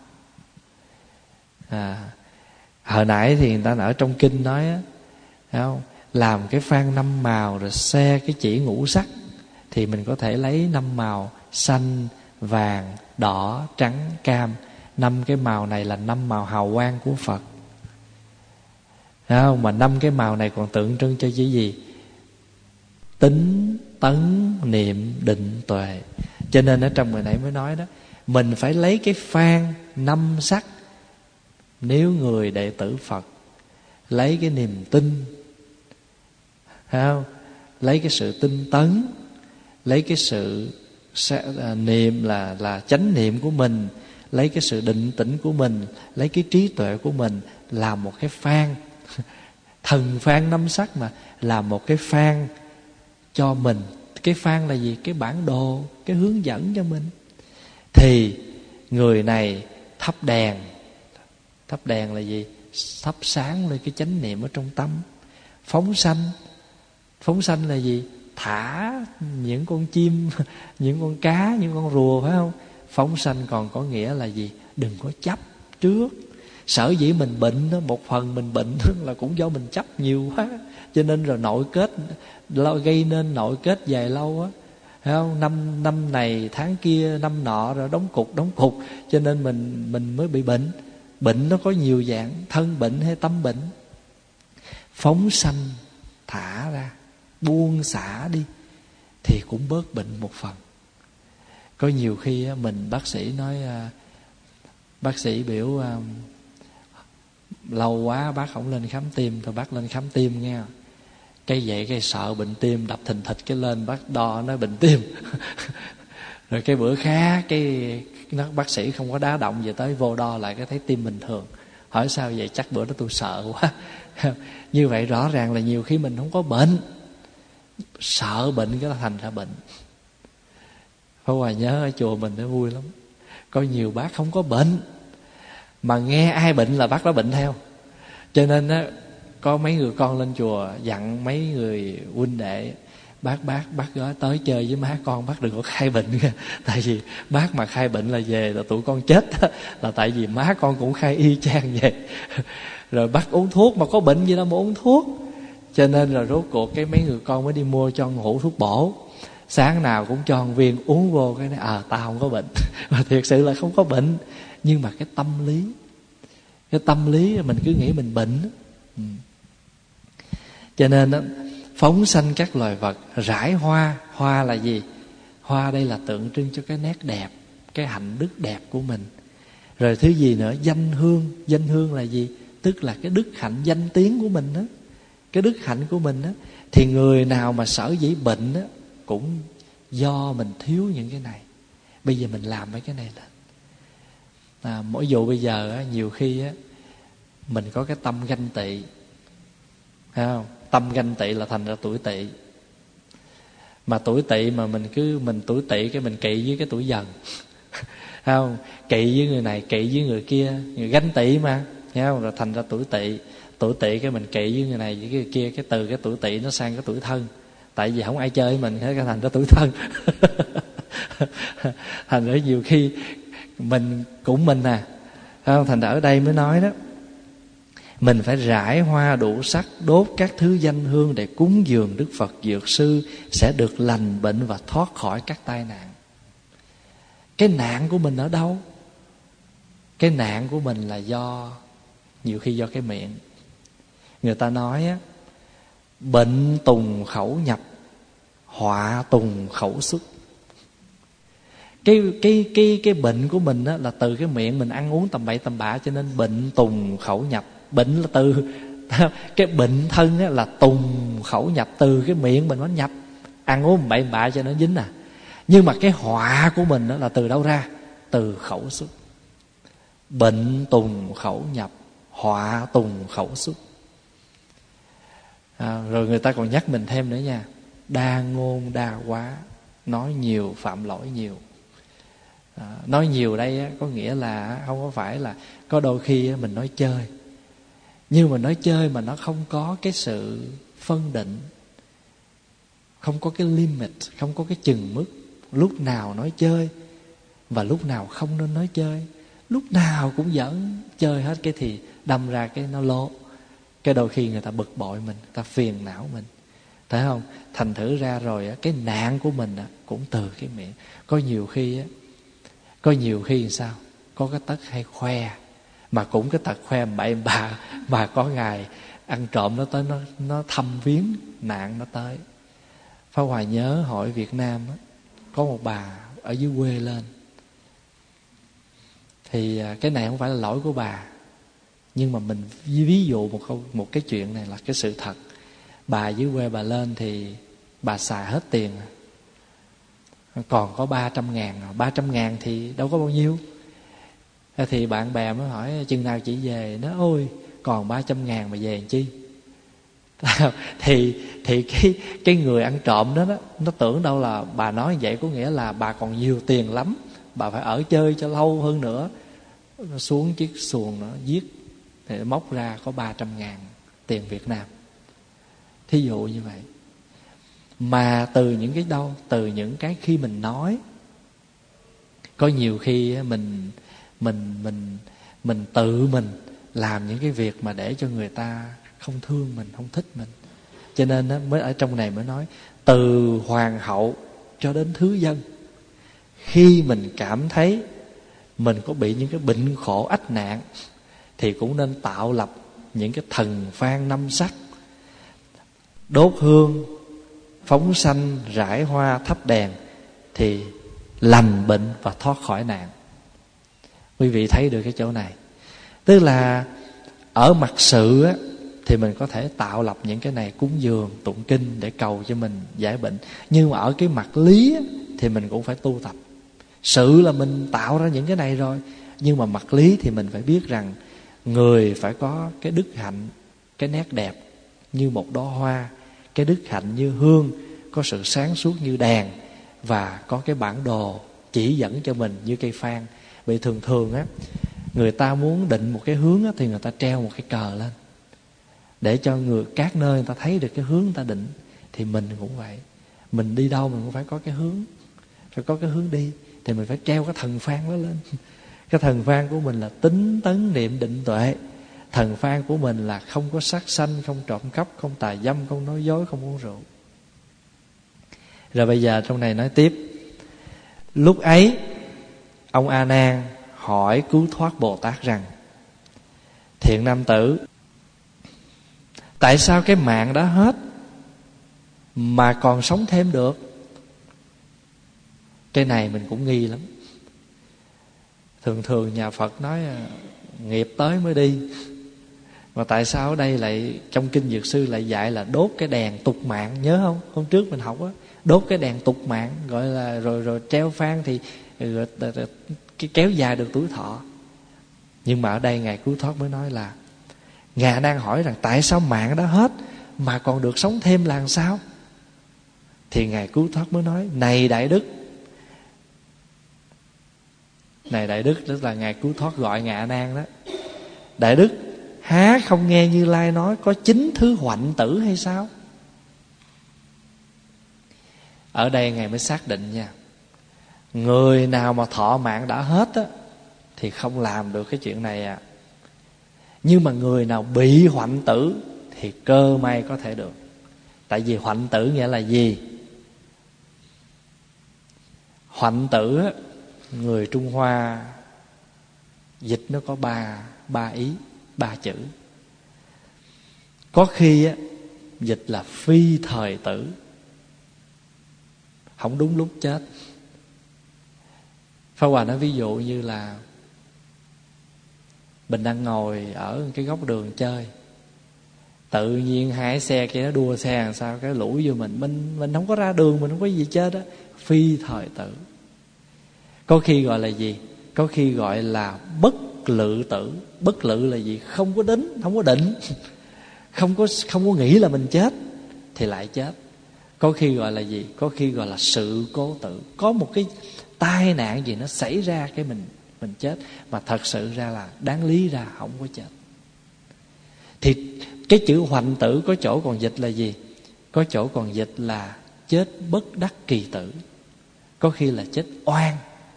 À, hồi nãy thì người ta ở trong kinh nói á, thấy không? Làm cái phan năm màu rồi xe cái chỉ ngũ sắc, thì mình có thể lấy năm màu xanh, vàng, đỏ, trắng, cam. Năm cái màu này là năm màu hào quang của Phật. Thấy không? Mà năm cái màu này còn tượng trưng cho cái gì? Tính, tấn, niệm, định, tuệ. Cho nên ở trong người nãy mới nói đó, mình phải lấy cái phan năm sắc. Nếu người đệ tử Phật lấy cái niềm tin, thấy không? Lấy cái sự tinh tấn, lấy cái sự niệm là là chánh niệm của mình, lấy cái sự định tĩnh của mình, lấy cái trí tuệ của mình làm một cái phan. Thần phan năm sắc mà làm một cái phan cho mình. Cái phan là gì? Cái bản đồ, cái hướng dẫn cho mình. Thì người này thắp đèn. Thắp đèn là gì? Thắp sáng lên cái chánh niệm ở trong tâm. Phóng sanh. Phóng sanh là gì? Thả những con chim, những con cá, những con rùa, phải không? Phóng sanh còn có nghĩa là gì? Đừng có chấp trước. Sở dĩ mình bệnh đó, một phần mình bệnh là cũng do mình chấp nhiều quá, cho nên rồi nội kết, gây nên nội kết dài lâu á, thấy không? Năm năm này tháng kia năm nọ rồi đóng cục đóng cục, cho nên mình mình mới bị bệnh. Bệnh nó có nhiều dạng, thân bệnh hay tâm bệnh. Phóng sanh, thả ra, buông xả đi, thì cũng bớt bệnh một phần. Có nhiều khi mình bác sĩ nói, bác sĩ biểu lâu quá bác không lên khám tim, thôi bác lên khám tim nghe. Cái vậy cái sợ bệnh tim, đập thình thịch cái lên bác đo nói bệnh tim. Rồi cái bữa khác cái nó, bác sĩ không có đá động về tới vô đo lại cái thấy tim bình thường. Hỏi sao vậy? Chắc bữa đó tôi sợ quá. Như vậy rõ ràng là nhiều khi mình không có bệnh, sợ bệnh cái là thành ra bệnh. Pháp Hòa nhớ ở chùa mình nó vui lắm, có nhiều bác không có bệnh mà nghe ai bệnh là bác đó bệnh theo. Cho nên á, có mấy người con lên chùa dặn mấy người huynh đệ, Bác bác bác gói tới chơi với má con, bác đừng có khai bệnh nha. Tại vì bác mà khai bệnh là về là tụi con chết. Là tại vì má con cũng khai y chang vậy. Rồi bác uống thuốc mà có bệnh gì đâu mà uống thuốc. Cho nên rồi rốt cuộc cái mấy người con mới đi mua cho hũ thuốc bổ. Sáng nào cũng cho một viên uống vô cái này, à tao không có bệnh. Mà thiệt sự là không có bệnh. Nhưng mà cái tâm lý, cái tâm lý mình cứ nghĩ mình bệnh. Ừ. Cho nên đó, phóng sanh các loài vật, rải hoa. Hoa là gì? Hoa đây là tượng trưng cho cái nét đẹp, cái hạnh đức đẹp của mình. Rồi thứ gì nữa? Danh hương. Danh hương là gì? Tức là cái đức hạnh danh tiếng của mình đó. Cái đức hạnh của mình đó. Thì người nào mà sở dĩ bệnh đó, cũng do mình thiếu những cái này. Bây giờ mình làm mấy cái này lên. à, Mỗi vụ bây giờ á, nhiều khi á, mình có cái tâm ganh tị, thấy không? Tâm ganh tị là thành ra tuổi tỵ. Mà tuổi tỵ mà mình cứ mình tuổi tỵ cái mình kỵ với cái tuổi dần. Không, kỵ với người này, kỵ với người kia, người ganh tị mà, thấy không? Rồi thành ra tuổi tỵ. Tuổi tỵ cái mình kỵ với người này với người kia, cái từ cái tuổi tỵ nó sang cái tuổi thân. Tại vì không ai chơi với mình, cái thành ra tuổi thân. Thành ra nhiều khi mình cũng mình à, không? Thành ra ở đây mới nói đó, mình phải rải hoa đủ sắc, đốt các thứ danh hương để cúng dường Đức Phật Dược Sư, sẽ được lành bệnh và thoát khỏi các tai nạn. Cái nạn của mình ở đâu? Cái nạn của mình là do, nhiều khi do cái miệng. Người ta nói á, bệnh tùng khẩu nhập, họa tùng khẩu xuất. Cái cái cái cái bệnh của mình á, là từ cái miệng mình ăn uống tầm bậy tầm bạ, cho nên bệnh tùng khẩu nhập. Bệnh là từ cái bệnh thân á, là tùng khẩu nhập, từ cái miệng mình nó nhập, ăn uống bậy bạ cho nó dính à. Nhưng mà cái họa của mình đó là từ đâu ra? Từ khẩu xuất. Bệnh tùng khẩu nhập, họa tùng khẩu xuất. à, Rồi người ta còn nhắc mình thêm nữa nha, đa ngôn đa quá, nói nhiều phạm lỗi nhiều. à, Nói nhiều đây á, có nghĩa là không có phải là, có đôi khi mình nói chơi, nhưng mà nói chơi mà nó không có cái sự phân định, không có cái limit, không có cái chừng mức. Lúc nào nói chơi và lúc nào không nên nói chơi. Lúc nào cũng dẫn chơi hết, cái thì đâm ra cái nó lố. Cái đôi khi người ta bực bội mình, người ta phiền não mình, thấy không? Thành thử ra rồi cái nạn của mình cũng từ cái miệng. Có nhiều khi á, có nhiều khi sao? Có cái tật hay khoe, mà cũng cái tật khoe bậy bạ, mà có ngày ăn trộm nó tới, nó nó thăm viếng, nạn nó tới. Pháp Hòa nhớ hỏi Việt Nam á, có một bà ở dưới quê lên. Thì cái này không phải là lỗi của bà, nhưng mà mình ví dụ một câu, một cái chuyện này là cái sự thật. Bà dưới quê bà lên thì bà xài hết tiền, còn có ba trăm ngàn. Ba trăm ngàn thì đâu có bao nhiêu. Thì bạn bè mới hỏi chừng nào chị về. Nó ôi còn ba trăm ngàn mà về làm chi. Thì thì cái cái người ăn trộm đó, đó nó tưởng đâu là bà nói vậy có nghĩa là bà còn nhiều tiền lắm, bà phải ở chơi cho lâu hơn nữa. Nó xuống chiếc xuồng nó giết, thì nó móc ra có ba trăm ngàn tiền Việt Nam. Thí dụ như vậy. Mà từ những cái đâu? Từ những cái khi mình nói. Có nhiều khi mình mình mình mình tự mình làm những cái việc mà để cho người ta không thương mình, không thích mình. Cho nên đó, mới ở trong này mới nói, từ hoàng hậu cho đến thứ dân, khi mình cảm thấy mình có bị những cái bệnh khổ ách nạn, thì cũng nên tạo lập những cái thần phan năm sắc, đốt hương, phóng sanh, rải hoa, thắp đèn, thì lành bệnh và thoát khỏi nạn. Quý vị thấy được cái chỗ này. Tức là ở mặt sự á, thì mình có thể tạo lập những cái này, cúng dường, tụng kinh để cầu cho mình giải bệnh. Nhưng mà ở cái mặt lý á, thì mình cũng phải tu tập. Sự là mình tạo ra những cái này rồi, nhưng mà mặt lý thì mình phải biết rằng người phải có cái đức hạnh, cái nét đẹp như một đóa hoa, cái đức hạnh như hương, có sự sáng suốt như đèn, và có cái bản đồ chỉ dẫn cho mình như cây phan. Vì thường thường á, người ta muốn định một cái hướng á, thì người ta treo một cái cờ lên để cho người các nơi người ta thấy được cái hướng người ta định. Thì mình cũng vậy, mình đi đâu mình cũng phải có cái hướng, phải có cái hướng đi, thì mình phải treo cái thần phan đó lên. Cái thần phan của mình là tính tấn niệm định tuệ. Thần phan của mình là không có sát sanh, không trộm cắp, không tà dâm, không nói dối, không uống rượu. Rồi bây giờ trong này nói tiếp. Lúc ấy ông A Nan hỏi cứu thoát Bồ Tát rằng: Thiện nam tử, tại sao cái mạng đã hết mà còn sống thêm được? Cái này mình cũng nghi lắm. Thường thường nhà Phật nói nghiệp tới mới đi, mà tại sao ở đây lại trong kinh Dược Sư lại dạy là đốt cái đèn tục mạng? Nhớ không? Hôm trước mình học á, đốt cái đèn tục mạng gọi là rồi rồi treo phan thì rồi, rồi, rồi, cái kéo dài được tuổi thọ. Nhưng mà ở đây Ngài Cứu Thoát mới nói là Ngài đang hỏi rằng tại sao mạng đã hết mà còn được sống thêm là làm sao? Thì Ngài Cứu Thoát mới nói: Này Đại Đức, này Đại Đức, tức là Ngài Cứu Thoát gọi Ngài A Nan đó. Đại Đức, há không nghe Như Lai nói có chín thứ hoạnh tử hay sao? Ở đây Ngài mới xác định nha, người nào mà thọ mạng đã hết á thì không làm được cái chuyện này à. Nhưng mà người nào bị hoạnh tử thì cơ may có thể được. Tại vì hoạnh tử nghĩa là gì? Hoạnh tử á, người Trung Hoa dịch nó có ba ba ý, ba chữ. Có khi á, dịch là phi thời tử, không đúng lúc chết. Pháp Hòa nói ví dụ như là mình đang ngồi ở cái góc đường chơi, tự nhiên hai xe kia nó đua xe làm sao cái lũ vô mình, mình mình không có ra đường, mình không có gì chết đó, phi thời tử. Có khi gọi là gì? Có khi gọi là bất lự tử. Bất lự là gì? Không có đến, không có định, không có không có nghĩ là mình chết thì lại chết. Có khi gọi là gì? Có khi gọi là sự cố tử. Có một cái tai nạn gì nó xảy ra cái mình mình chết, mà thật sự ra là đáng lý ra không có chết. Thì cái chữ hoạnh tử có chỗ còn dịch là gì? Có chỗ còn dịch là chết bất đắc kỳ tử. Có khi là chết oan.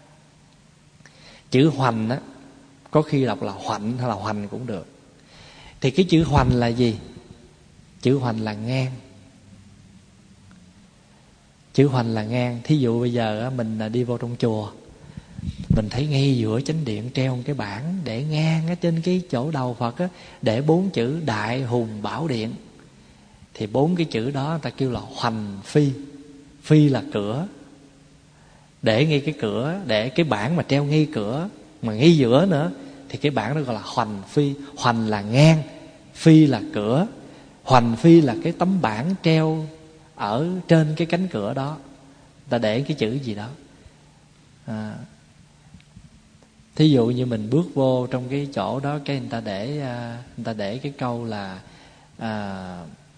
Chữ hoành á, có khi đọc là hoạnh hay là hoành cũng được. Thì cái chữ hoành là gì? Chữ hoành là ngang. Chữ hoành là ngang. Thí dụ bây giờ á, mình đi vô trong chùa, mình thấy ngay giữa chánh điện treo một cái bảng để ngang ở trên cái chỗ đầu Phật á, để bốn chữ Đại Hùng Bảo Điện. Thì bốn cái chữ đó người ta kêu là hoành phi. Phi là cửa. Để ngay cái cửa, để cái bảng mà treo ngay cửa, mà ngay giữa nữa, thì cái bảng đó gọi là hoành phi. Hoành là ngang, phi là cửa. Hoành phi là cái tấm bảng treo ở trên cái cánh cửa đó, ta để cái chữ gì đó. à, Thí dụ như mình bước vô trong cái chỗ đó, cái người ta để người ta để cái câu là à,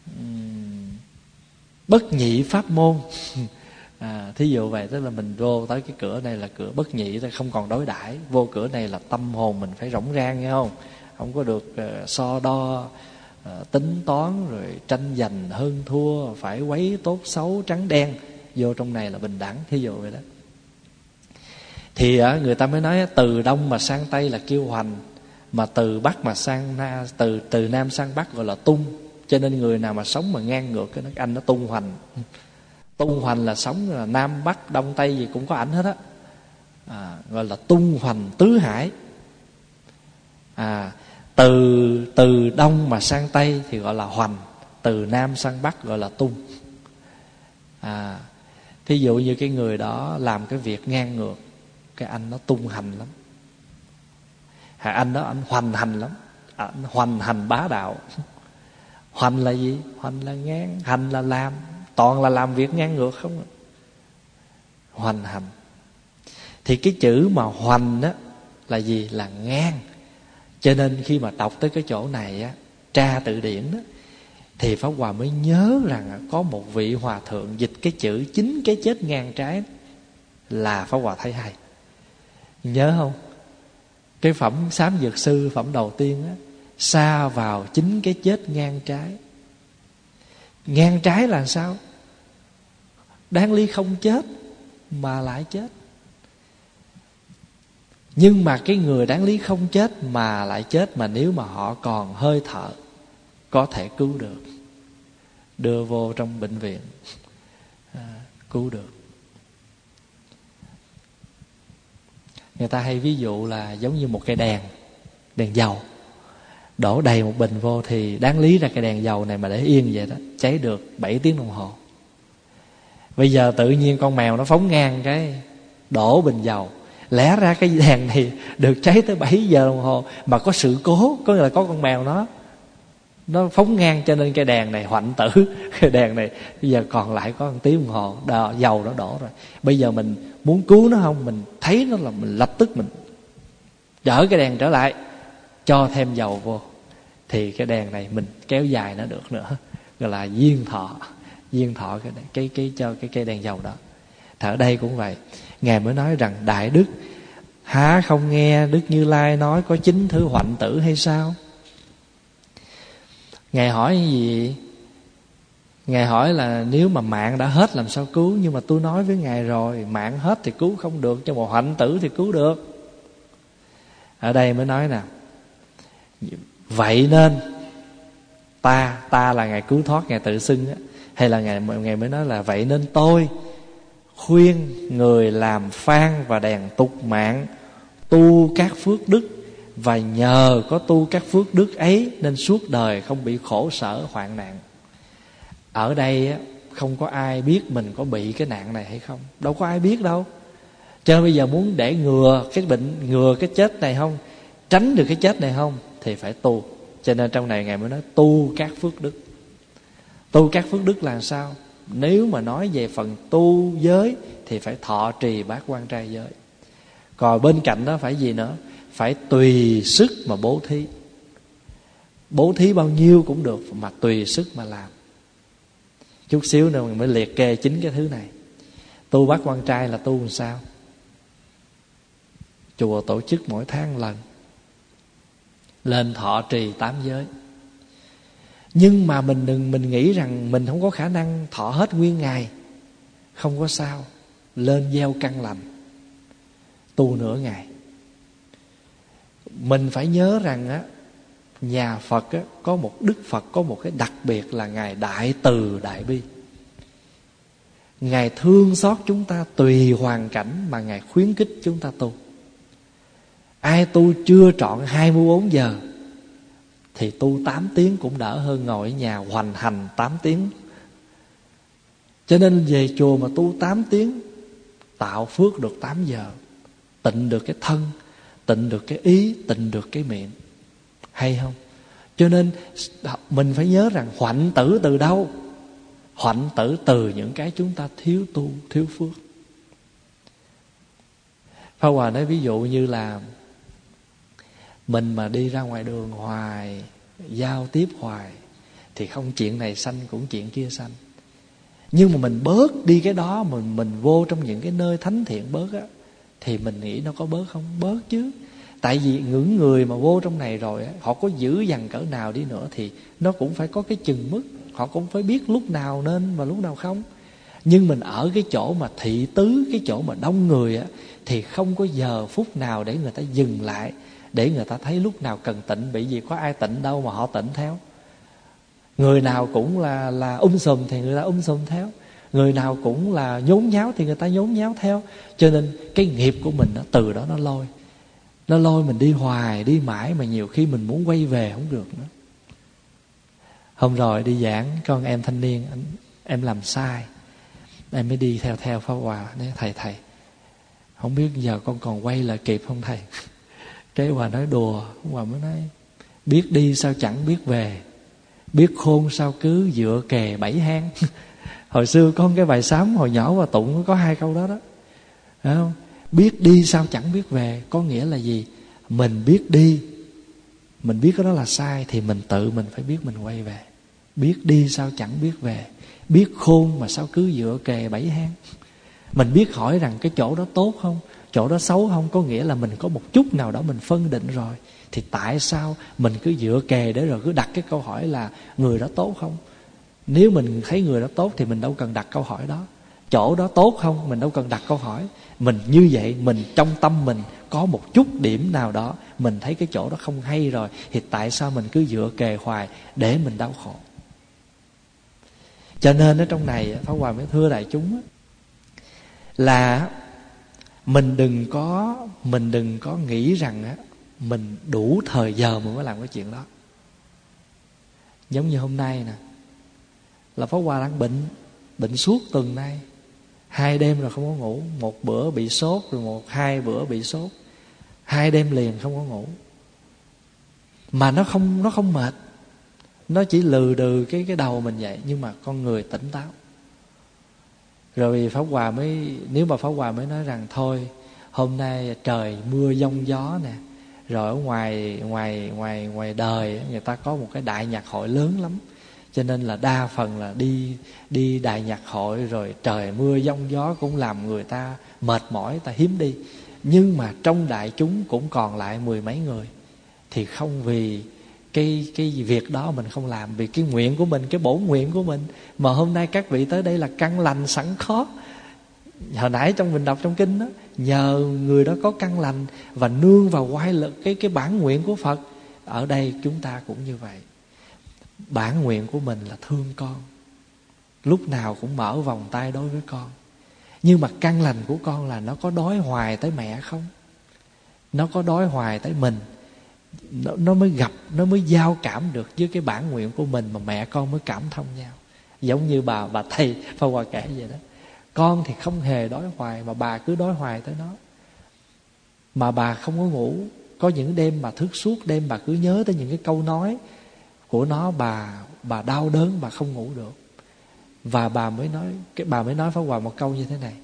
bất nhị pháp môn. À, thí dụ vậy, tức là mình vô tới cái cửa này là cửa bất nhị, ta không còn đối đãi. Vô cửa này là tâm hồn mình phải rỗng rang, nghe không? Không có được uh, so đo, uh, tính toán rồi tranh giành hơn thua, phải quấy tốt xấu trắng đen. Vô trong này là bình đẳng, thí dụ vậy đó. Thì uh, người ta mới nói từ đông mà sang tây là kêu hoành, mà từ bắc mà sang na, từ từ nam sang bắc gọi là tung. Cho nên người nào mà sống mà ngang ngược cái anh nó tung hoành. Tung hoành là sống là nam bắc đông tây gì cũng có ảnh hết á, à, gọi là tung hoành tứ hải. À, từ từ đông mà sang tây thì gọi là hoành, từ nam sang bắc gọi là tung. À, thí dụ như cái người đó làm cái việc ngang ngược, cái anh nó tung hành lắm. À, anh đó anh hoành hành lắm, anh hoành hành bá đạo. Hoành là gì? Hoành là ngang, hành là làm, toàn là làm việc ngang ngược không. Hoành hành. Thì cái chữ mà hoành á là gì? Là ngang. Cho nên khi mà đọc tới cái chỗ này á, tra từ điển đó, thì Pháp Hòa mới nhớ rằng có một vị hòa thượng dịch cái chữ chính cái chết ngang trái là Pháp Hòa thấy hay. Nhớ không? Cái phẩm Sám Dược Sư, phẩm đầu tiên á, sa vào chính cái chết ngang trái. Ngang trái là sao? Đáng lý không chết mà lại chết. Nhưng mà cái người đáng lý không chết mà lại chết, mà nếu mà họ còn hơi thở có thể cứu được, đưa vô trong bệnh viện, à, cứu được. Người ta hay ví dụ là giống như một cây đèn, đèn dầu, đổ đầy một bình vô thì đáng lý ra cái đèn dầu này mà để yên vậy đó, cháy được bảy tiếng đồng hồ. Bây giờ tự nhiên con mèo nó phóng ngang cái đổ bình dầu. Lẽ ra cái đèn này được cháy tới bảy giờ đồng hồ, mà có sự cố, có nghĩa là có con mèo nó nó phóng ngang, cho nên cái đèn này hoạnh tử. Cái đèn này bây giờ còn lại có một tiếng đồng hồ, đò, dầu nó đổ rồi. Bây giờ mình muốn cứu nó không, mình thấy nó là mình lập tức mình chở cái đèn trở lại, cho thêm dầu vô, thì cái đèn này mình kéo dài nó được nữa, gọi là duyên thọ. Duyên thọ cái cái cái cho cái cây đèn dầu đó. Thì ở đây cũng vậy, Ngài mới nói rằng đại đức há không nghe Đức Như Lai nói có chín thứ hoạnh tử hay sao? Ngài hỏi gì? Ngài hỏi là nếu mà mạng đã hết làm sao cứu? Nhưng mà tôi nói với Ngài rồi, mạng hết thì cứu không được, cho một hoạnh tử thì cứu được. Ở đây mới nói nè, vậy nên ta, ta là Ngài cứu thoát, Ngài tự xưng á, hay là Ngài, Ngài mới nói là vậy nên tôi khuyên người làm phan và đèn tục mạng tu các phước đức, và nhờ có tu các phước đức ấy nên suốt đời không bị khổ sở hoạn nạn. Ở đây không có ai biết mình có bị cái nạn này hay không, đâu có ai biết đâu. Cho nên bây giờ muốn để ngừa cái bệnh, ngừa cái chết này không, tránh được cái chết này không, thì phải tu. Cho nên trong này Ngài mới nói tu các phước đức. Tu các phước đức là sao? Nếu mà nói về phần tu giới thì phải thọ trì bát quan trai giới. Còn bên cạnh đó phải gì nữa? Phải tùy sức mà bố thí. Bố thí bao nhiêu cũng được, mà tùy sức mà làm. Chút xíu nữa mình mới liệt kê chính cái thứ này. Tu bát quan trai là tu làm sao? Chùa tổ chức mỗi tháng lần, lên thọ trì tám giới. Nhưng mà mình đừng mình nghĩ rằng mình không có khả năng thọ hết nguyên ngày. Không có sao, lên gieo căn lành, tu nửa ngày. Mình phải nhớ rằng á, nhà Phật á, có một Đức Phật có một cái đặc biệt là Ngài đại từ đại bi. Ngài thương xót chúng ta tùy hoàn cảnh mà Ngài khuyến khích chúng ta tu. Ai tu chưa trọn hai mươi bốn giờ thì tu tám tiếng cũng đỡ hơn ngồi ở nhà hoành hành tám tiếng. Cho nên về chùa mà tu tám tiếng, tạo phước được tám giờ, tịnh được cái thân, tịnh được cái ý, tịnh được cái miệng. Hay không? Cho nên mình phải nhớ rằng hoạnh tử từ đâu? Hoạnh tử từ những cái chúng ta thiếu tu, thiếu phước. Pháp Hòa nói ví dụ như là mình mà đi ra ngoài đường hoài, giao tiếp hoài, thì không chuyện này sanh cũng chuyện kia sanh. Nhưng mà mình bớt đi cái đó, mình mình vô trong những cái nơi thánh thiện bớt á, thì mình nghĩ nó có bớt không? Bớt chứ. Tại vì những người mà vô trong này rồi á, họ có dữ dằn cỡ nào đi nữa thì nó cũng phải có cái chừng mức. Họ cũng phải biết lúc nào nên và lúc nào không. Nhưng mình ở cái chỗ mà thị tứ, cái chỗ mà đông người á, thì không có giờ phút nào để người ta dừng lại, để người ta thấy lúc nào cần tịnh. Bởi vì có ai tịnh đâu mà họ tịnh theo. Người nào cũng là là um sùm thì người ta um sùm theo. Người nào cũng là nhốn nháo thì người ta nhốn nháo theo. Cho nên cái nghiệp của mình đó, từ đó nó lôi Nó lôi mình đi hoài, đi mãi, mà nhiều khi mình muốn quay về không được nữa. Hôm rồi đi giảng, con em thanh niên, anh, em làm sai, em mới đi theo theo Pháp Hòa. Nói thầy thầy, không biết giờ con còn quay lại kịp không thầy? Cái Hòa nói đùa. Hòa mới nói biết đi sao chẳng biết về, biết khôn sao cứ dựa kề bảy hang. Hồi xưa có cái bài sám hồi nhỏ và tụng có hai câu đó đó, phải không? Biết đi sao chẳng biết về, có nghĩa là gì? Mình biết đi, mình biết cái đó là sai, thì mình tự mình phải biết mình quay về. Biết đi sao chẳng biết về, biết khôn mà sao cứ dựa kề bảy hang. Mình biết hỏi rằng cái chỗ đó tốt không, chỗ đó xấu không, có nghĩa là mình có một chút nào đó mình phân định rồi. Thì tại sao mình cứ dựa kề để rồi cứ đặt cái câu hỏi là người đó tốt không? Nếu mình thấy người đó tốt thì mình đâu cần đặt câu hỏi đó. Chỗ đó tốt không, mình đâu cần đặt câu hỏi. Mình như vậy, mình trong tâm mình có một chút điểm nào đó mình thấy cái chỗ đó không hay rồi, thì tại sao mình cứ dựa kề hoài để mình đau khổ? Cho nên ở trong này Pháp Hòa mới thưa đại chúng là mình đừng có mình đừng có nghĩ rằng á, mình đủ thời giờ mình mới làm cái chuyện đó. Giống như hôm nay nè, là Pháp Hòa đang bệnh, bệnh suốt tuần nay, Hai đêm rồi không có ngủ. Một bữa bị sốt, rồi một hai bữa bị sốt. Hai đêm liền không có ngủ. Mà nó không nó không mệt. Nó chỉ lừ đừ cái cái đầu mình vậy. Nhưng mà con người tỉnh táo. Rồi Pháp Hòa mới, nếu mà Pháp Hòa mới nói rằng thôi, hôm nay trời mưa giông gió nè, rồi ở ngoài ngoài ngoài ngoài đời người ta có một cái đại nhạc hội lớn lắm, cho nên là đa phần là đi đi đại nhạc hội rồi trời mưa giông gió cũng làm người ta mệt mỏi, ta hiếm đi. Nhưng mà trong đại chúng cũng còn lại mười mấy người, thì không vì cái cái việc đó mình không làm, vì cái nguyện của mình, cái bổn nguyện của mình. Mà hôm nay các vị tới đây là căn lành sẵn có. Hồi nãy trong mình đọc trong kinh đó, nhờ người đó có căn lành và nương vào quay lực cái cái bản nguyện của Phật. Ở đây chúng ta cũng như vậy. Bản nguyện của mình là thương con, lúc nào cũng mở vòng tay đối với con. Nhưng mà căn lành của con là nó có đói hoài tới mẹ không? Nó có đói hoài tới mình, nó, nó mới gặp, nó mới giao cảm được với cái bản nguyện của mình, mà mẹ con mới cảm thông nhau. Giống như bà bà thầy Pháp Hòa kể vậy đó. Con thì không hề đói hoài, mà bà cứ đói hoài tới nó. Mà bà không có ngủ. Có những đêm bà thức suốt đêm, bà cứ nhớ tới những cái câu nói của nó, bà bà đau đớn, bà không ngủ được. Và bà mới nói, cái bà mới nói Pháp Hòa một câu như thế này: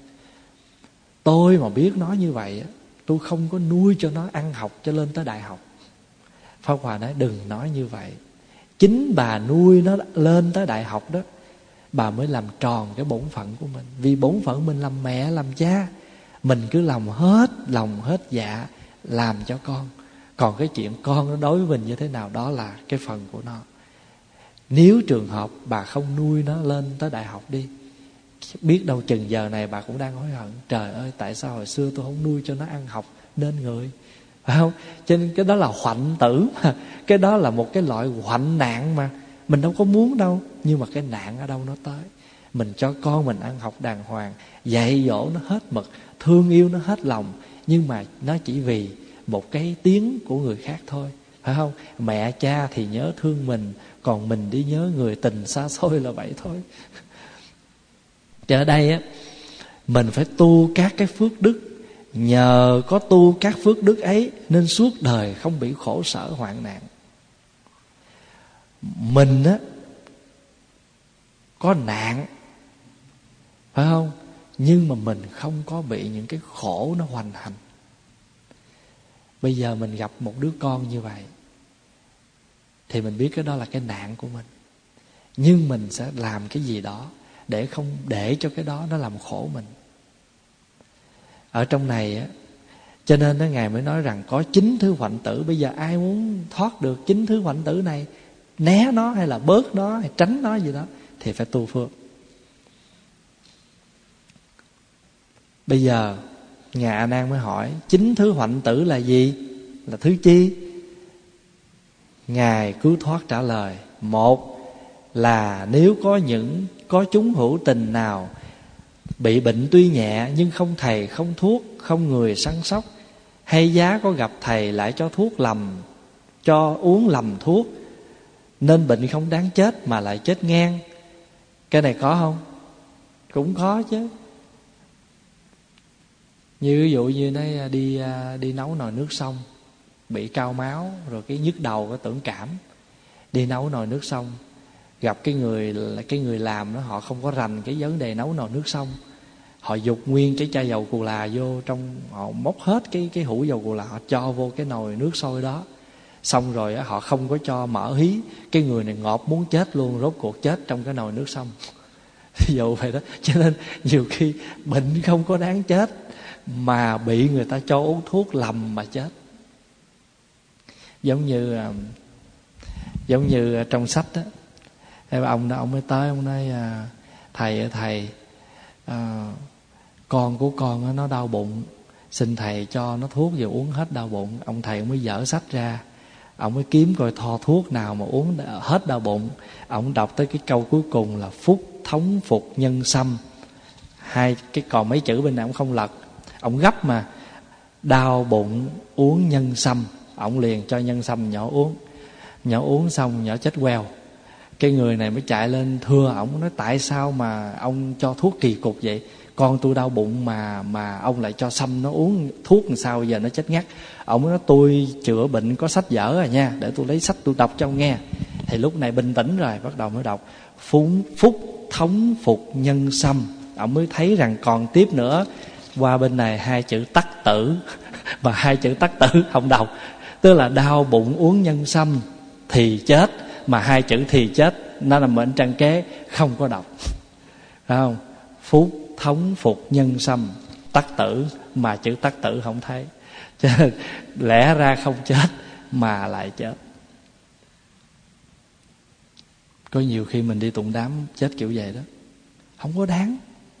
tôi mà biết nói như vậy, tôi không có nuôi cho nó ăn học cho lên tới đại học. Pháp Hòa nói đừng nói như vậy. Chính bà nuôi nó lên tới đại học đó, bà mới làm tròn cái bổn phận của mình. Vì bổn phận mình làm mẹ, làm cha, mình cứ làm hết lòng hết dạ làm cho con. Còn cái chuyện con nó đối với mình như thế nào, đó là cái phần của nó. Nếu trường hợp bà không nuôi nó lên tới đại học đi, biết đâu chừng giờ này bà cũng đang hối hận: trời ơi, tại sao hồi xưa tôi không nuôi cho nó ăn học nên người, phải không? Cho nên cái đó là hoạnh tử mà. Cái đó là một cái loại hoạnh nạn mà mình đâu có muốn đâu. Nhưng mà cái nạn ở đâu nó tới. Mình cho con mình ăn học đàng hoàng, dạy dỗ nó hết mực, thương yêu nó hết lòng, nhưng mà nó chỉ vì một cái tiếng của người khác thôi, phải không? Mẹ cha thì nhớ thương mình, còn mình đi nhớ người tình xa xôi là vậy thôi. Cho ở đây á, mình phải tu các cái phước đức. Nhờ có tu các phước đức ấy nên suốt đời không bị khổ sở hoạn nạn. Mình á có nạn, phải không? Nhưng mà mình không có bị những cái khổ nó hoành hành. Bây giờ mình gặp một đứa con như vậy thì mình biết cái đó là cái nạn của mình. Nhưng mình sẽ làm cái gì đó để không để cho cái đó nó làm khổ mình. Ở trong này á, cho nên đó, Ngài mới nói rằng có chín thứ hoạnh tử. Bây giờ ai muốn thoát được chín thứ hoạnh tử này, né nó hay là bớt nó hay tránh nó gì đó, thì phải tu phước. Bây giờ Ngài A Nan mới hỏi chín thứ hoạnh tử là gì, là thứ chi? Ngài cứu thoát trả lời: một là nếu có những có chúng hữu tình nào bị bệnh tuy nhẹ nhưng không thầy không thuốc, không người săn sóc, hay giá có gặp thầy lại cho thuốc lầm, cho uống lầm thuốc, nên bệnh không đáng chết mà lại chết ngang. Cái này có không? Cũng có chứ. Như ví dụ như nó đi đi nấu nồi nước xong, bị cao máu, rồi cái nhức đầu, cái tưởng cảm, đi nấu nồi nước xong, gặp cái người cái người làm đó, họ không có rành cái vấn đề nấu nồi nước xong, họ dục nguyên cái chai dầu cù là vô trong, họ móc hết cái cái hũ dầu cù là, họ cho vô cái nồi nước sôi đó. Xong rồi họ không có cho mở hí, cái người này ngộp muốn chết luôn, rốt cuộc chết trong cái nồi nước xong. Ví dụ vậy đó. Cho nên nhiều khi bệnh không có đáng chết mà bị người ta cho uống thuốc lầm mà chết. Giống như giống như trong sách đó, ông đó ông mới tới, ông nói: thầy ơi thầy, à, con của con nó đau bụng, xin thầy cho nó thuốc rồi uống hết đau bụng. Ông thầy ông mới dở sách ra, ông mới kiếm coi thò thuốc nào mà uống hết đau bụng. Ông đọc tới cái câu cuối cùng là phúc thống phục nhân sâm. Hai cái còn mấy chữ bên này ông không lật, ông gấp mà: đau bụng uống nhân sâm. Ông liền cho nhân sâm nhỏ uống. Nhỏ uống xong nhỏ chết queo. Cái người này mới chạy lên thưa ổng, nói: tại sao mà ông cho thuốc kỳ cục vậy? con tôi đau bụng mà mà ông lại cho Sâm nó uống thuốc làm sao giờ nó chết ngắt. Ông nói tôi chữa bệnh có sách vở rồi nha, để tôi lấy sách tôi đọc cho ông nghe. Thì lúc này bình tĩnh rồi, bắt đầu mới đọc phúc, phúc thống phục nhân Sâm. Ông mới thấy rằng còn tiếp nữa. Qua bên này hai chữ tắc tử mà hai chữ tắc tử không đọc, tức là đau bụng uống nhân Sâm thì chết, mà hai chữ thì chết nó là mệnh trang kế, không có đọc. Phải không? Phúc thống phục nhân Sâm, tắc tử, mà chữ tắc tử không thấy. Cho nên lẽ ra không chết mà lại chết. Có nhiều khi mình đi tụng đám chết kiểu vậy đó, không có đáng.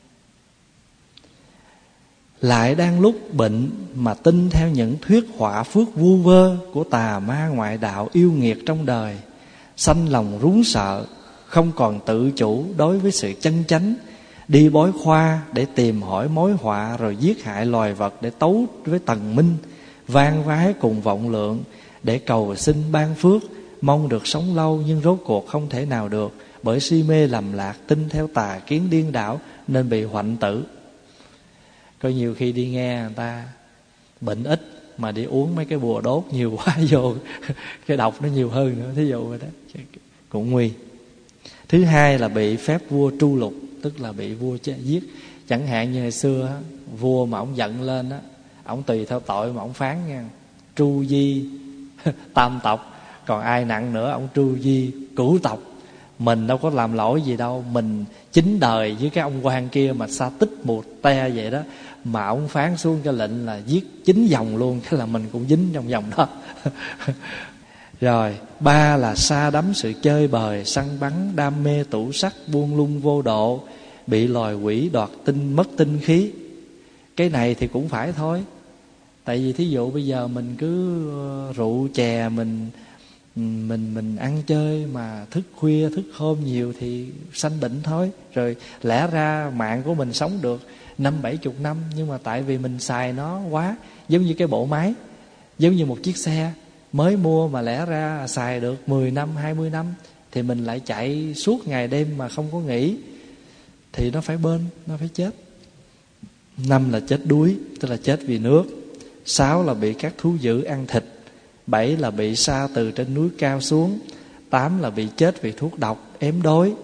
Lại đang lúc bệnh mà tin theo những thuyết họa phước vu vơ của tà ma ngoại đạo yêu nghiệt trong đời, sanh lòng rún sợ, không còn tự chủ đối với sự chân chánh, đi bói khoa để tìm hỏi mối họa, rồi giết hại loài vật để tấu với tần minh, van vái cùng vọng lượng để cầu xin ban phước, mong được sống lâu nhưng rốt cuộc không thể nào được, bởi si mê lầm lạc, tin theo tà kiến điên đảo nên bị hoạnh tử. Có nhiều khi đi nghe người ta bệnh ít mà đi uống mấy cái bùa đốt nhiều quá vô cái độc nó nhiều hơn nữa, thí dụ vậy đó, cũng nguy. Thứ hai là bị phép vua tru lục, tức là bị vua giết. Chẳng hạn như ngày xưa á, vua mà ông giận lên á, ông tùy theo tội mà ông phán nha, tru di tam tộc, còn ai nặng nữa ông tru di cửu tộc. Mình đâu có làm lỗi gì đâu, mình chính đời với cái ông quan kia mà sa tích một te vậy đó, mà ông phán xuống cái lệnh là giết chín dòng luôn, cái là mình cũng dính trong vòng đó. Rồi ba là sa đắm sự chơi bời, săn bắn, đam mê tủ sắc, buông lung vô độ, bị loài quỷ đoạt tinh, mất tinh khí. Cái này thì cũng phải thôi. Tại vì thí dụ bây giờ mình cứ rượu chè, mình mình mình ăn chơi mà thức khuya thức hôm nhiều thì sanh bệnh thôi. Rồi lẽ ra mạng của mình sống được năm bảy chục năm, nhưng mà tại vì mình xài nó quá, giống như cái bộ máy, giống như một chiếc xe mới mua mà lẽ ra xài được mười năm, hai mươi năm, thì mình lại chạy suốt ngày đêm mà không có nghỉ, thì nó phải bên, nó phải chết. Năm là chết đuối, tức là chết vì nước. Sáu là bị các thú dữ ăn thịt. Bảy là bị sa từ trên núi cao xuống. Tám là bị chết vì thuốc độc, ém đói,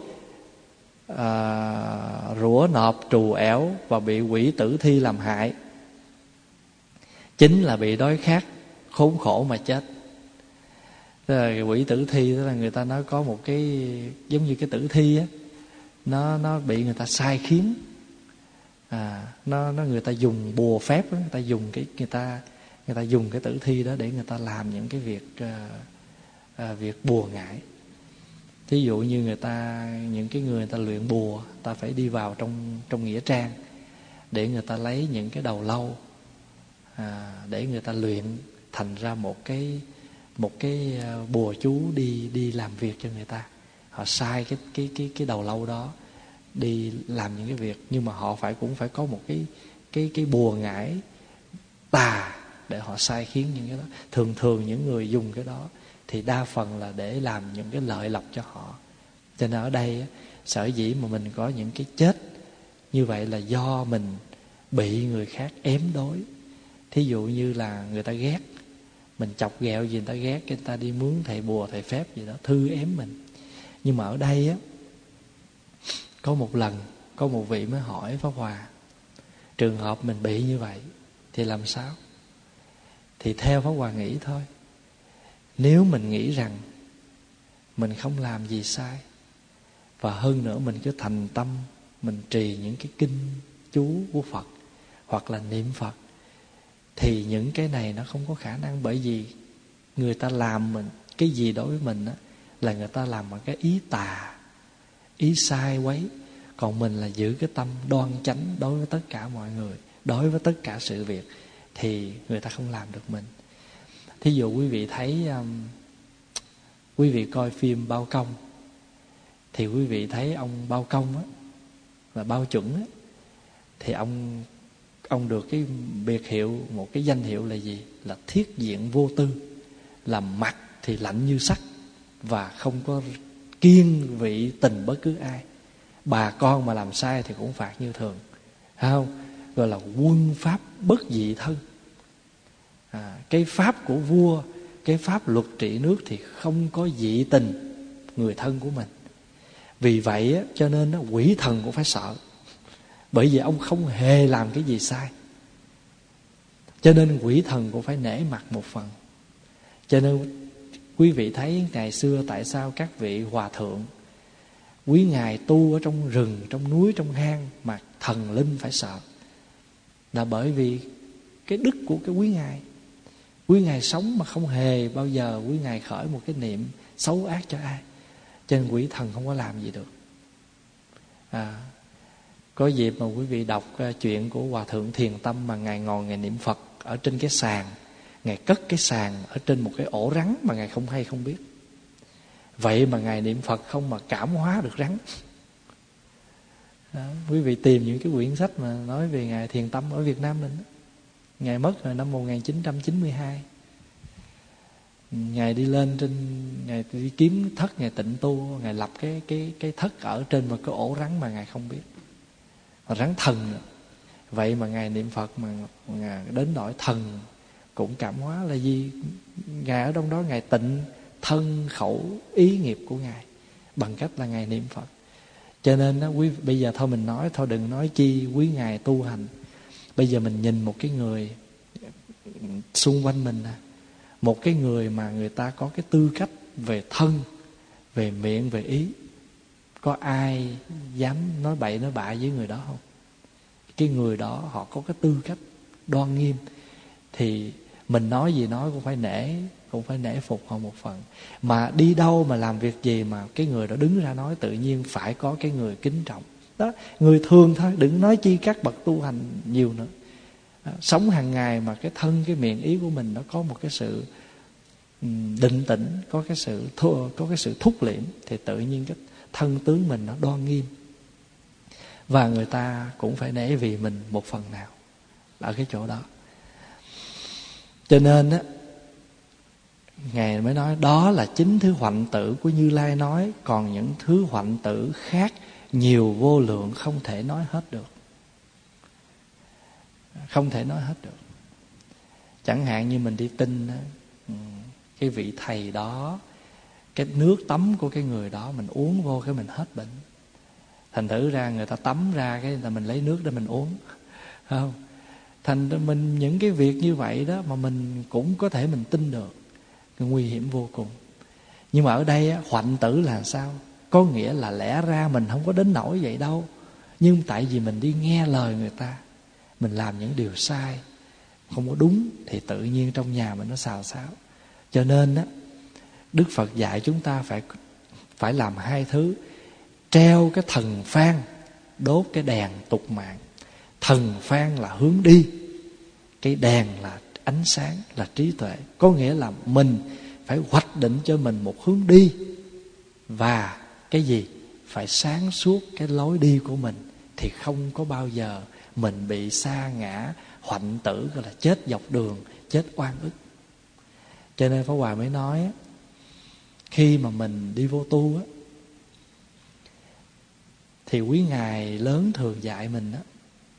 à, rủa nọp, trù ẻo và bị quỷ tử thi làm hại. Chín là bị đói khát, khốn khổ mà chết. Tức là quỷ tử thi, tức là người ta nói có một cái giống như cái tử thi á, nó nó bị người ta sai khiến, à, nó nó người ta dùng bùa phép đó, người ta dùng cái người ta người ta dùng cái tử thi đó để người ta làm những cái việc uh, uh, việc bùa ngải. Thí dụ như người ta những cái người người ta luyện bùa, ta phải đi vào trong trong nghĩa trang để người ta lấy những cái đầu lâu, à, để người ta luyện thành ra một cái một cái bùa chú đi đi làm việc cho người ta. Họ sai cái cái cái cái đầu lâu đó đi làm những cái việc, nhưng mà họ phải cũng phải có một cái cái cái bùa ngải tà để họ sai khiến những cái đó. Thường thường những người dùng cái đó thì đa phần là để làm những cái lợi lộc cho họ. Cho nên ở đây sở dĩ mà mình có những cái chết như vậy là do mình bị người khác ém đối. Thí dụ như là người ta ghét, mình chọc ghẹo gì người ta ghét, cái người ta đi mướn thầy bùa thầy phép gì đó thư ém mình. Nhưng mà ở đây á, có một lần có một vị mới hỏi Pháp Hòa, trường hợp mình bị như vậy thì làm sao? Thì theo Pháp Hòa nghĩ thôi, nếu mình nghĩ rằng mình không làm gì sai, và hơn nữa mình cứ thành tâm mình trì những cái kinh chú của Phật hoặc là niệm Phật, thì những cái này nó không có khả năng. Bởi vì người ta làm mình cái gì đối với mình á, là người ta làm bằng cái ý tà, ý sai quấy. Còn mình là giữ cái tâm đoan chánh đối với tất cả mọi người, đối với tất cả sự việc, thì người ta không làm được mình. Thí dụ quý vị thấy um, quý vị coi phim Bao Công, thì quý vị thấy ông Bao Công á, là Bao Chuẩn á, thì ông ông được cái biệt hiệu, một cái danh hiệu là gì? Là thiết diện vô tư, là mặt thì lạnh như sắt và không có kiêng vị tình bất cứ ai. Bà con mà làm sai thì cũng phạt như thường, không? Gọi là quân pháp bất dị thân. À, cái pháp của vua, cái pháp luật trị nước thì không có dị tình người thân của mình. Vì vậy á, cho nên á, quỷ thần cũng phải sợ. Bởi vì ông không hề làm cái gì sai, cho nên quỷ thần cũng phải nể mặt một phần. Cho nên quý vị thấy ngày xưa tại sao các vị hòa thượng, quý ngài tu ở trong rừng, trong núi, trong hang mà thần linh phải sợ, là bởi vì cái đức của cái quý ngài. Quý ngài sống mà không hề bao giờ quý ngài khởi một cái niệm xấu ác cho ai, cho nên quỷ thần không có làm gì được. À, có dịp mà quý vị đọc chuyện của Hòa Thượng Thiền Tâm mà ngài ngồi ngài niệm Phật ở trên cái sàn, ngài cất cái sàn ở trên một cái ổ rắn mà ngài không hay không biết. Vậy mà ngài niệm Phật không mà cảm hóa được rắn. Đó, quý vị tìm những cái quyển sách mà nói về ngài Thiền Tâm ở Việt Nam mình đó. Ngài mất rồi năm một nghìn chín trăm chín mươi hai. Ngài đi lên trên, ngài đi kiếm thất, ngài tịnh tu, ngài lập cái cái cái thất ở trên một cái ổ rắn mà ngài không biết, rắn thần. Vậy mà ngài niệm Phật mà ngài đến nỗi thần cũng cảm hóa là gì? Ngài ở trong đó ngài tịnh thân khẩu ý nghiệp của ngài bằng cách là ngài niệm Phật. Cho nên đó, quý bây giờ thôi mình nói thôi, đừng nói chi quý ngài tu hành. Bây giờ mình nhìn một cái người xung quanh mình nè, một cái người mà người ta có cái tư cách về thân, về miệng, về ý, có ai dám nói bậy nói bạ với người đó không? Cái người đó họ có cái tư cách đoan nghiêm, thì mình nói gì nói cũng phải nể, cũng phải nể phục họ một phần. Mà đi đâu mà làm việc gì mà cái người đó đứng ra nói, tự nhiên phải có cái người kính trọng. Đó, người thường thôi, đừng nói chi các bậc tu hành nhiều nữa. Đó, sống hàng ngày mà cái thân, cái miệng, ý của mình nó có một cái sự định tĩnh, có cái sự thua, có cái sự thúc liễm, thì tự nhiên cái thân tướng mình nó đoan nghiêm. Và người ta cũng phải nể vì mình một phần nào ở cái chỗ đó. Cho nên á, Ngài mới nói đó là chính thứ hoạnh tử của Như Lai nói, còn những thứ hoạnh tử khác nhiều vô lượng không thể nói hết được. Không thể nói hết được. Chẳng hạn như mình đi tin cái vị thầy đó, cái nước tắm của cái người đó mình uống vô cái mình hết bệnh. Thành thử ra người ta tắm ra cái là mình lấy nước để mình uống, không? Thành ra mình những cái việc như vậy đó mà mình cũng có thể mình tin được, nguy hiểm vô cùng. Nhưng mà ở đây á, hoạnh tử là sao? Có nghĩa là lẽ ra mình không có đến nỗi vậy đâu, nhưng tại vì mình đi nghe lời người ta, mình làm những điều sai, không có đúng, thì tự nhiên trong nhà mình nó xào xáo. Cho nên á, Đức Phật dạy chúng ta phải phải làm hai thứ: treo cái thần phan, đốt cái đèn tục mạng. Thần phan là hướng đi, cái đèn là ánh sáng, là trí tuệ. Có nghĩa là mình phải hoạch định cho mình một hướng đi, và cái gì? Phải sáng suốt cái lối đi của mình, thì không có bao giờ mình bị sa ngã hoạnh tử, gọi là chết dọc đường, chết oan ức. Cho nên Pháp Hòa mới nói, khi mà mình đi vô tu á, thì quý ngài lớn thường dạy mình á,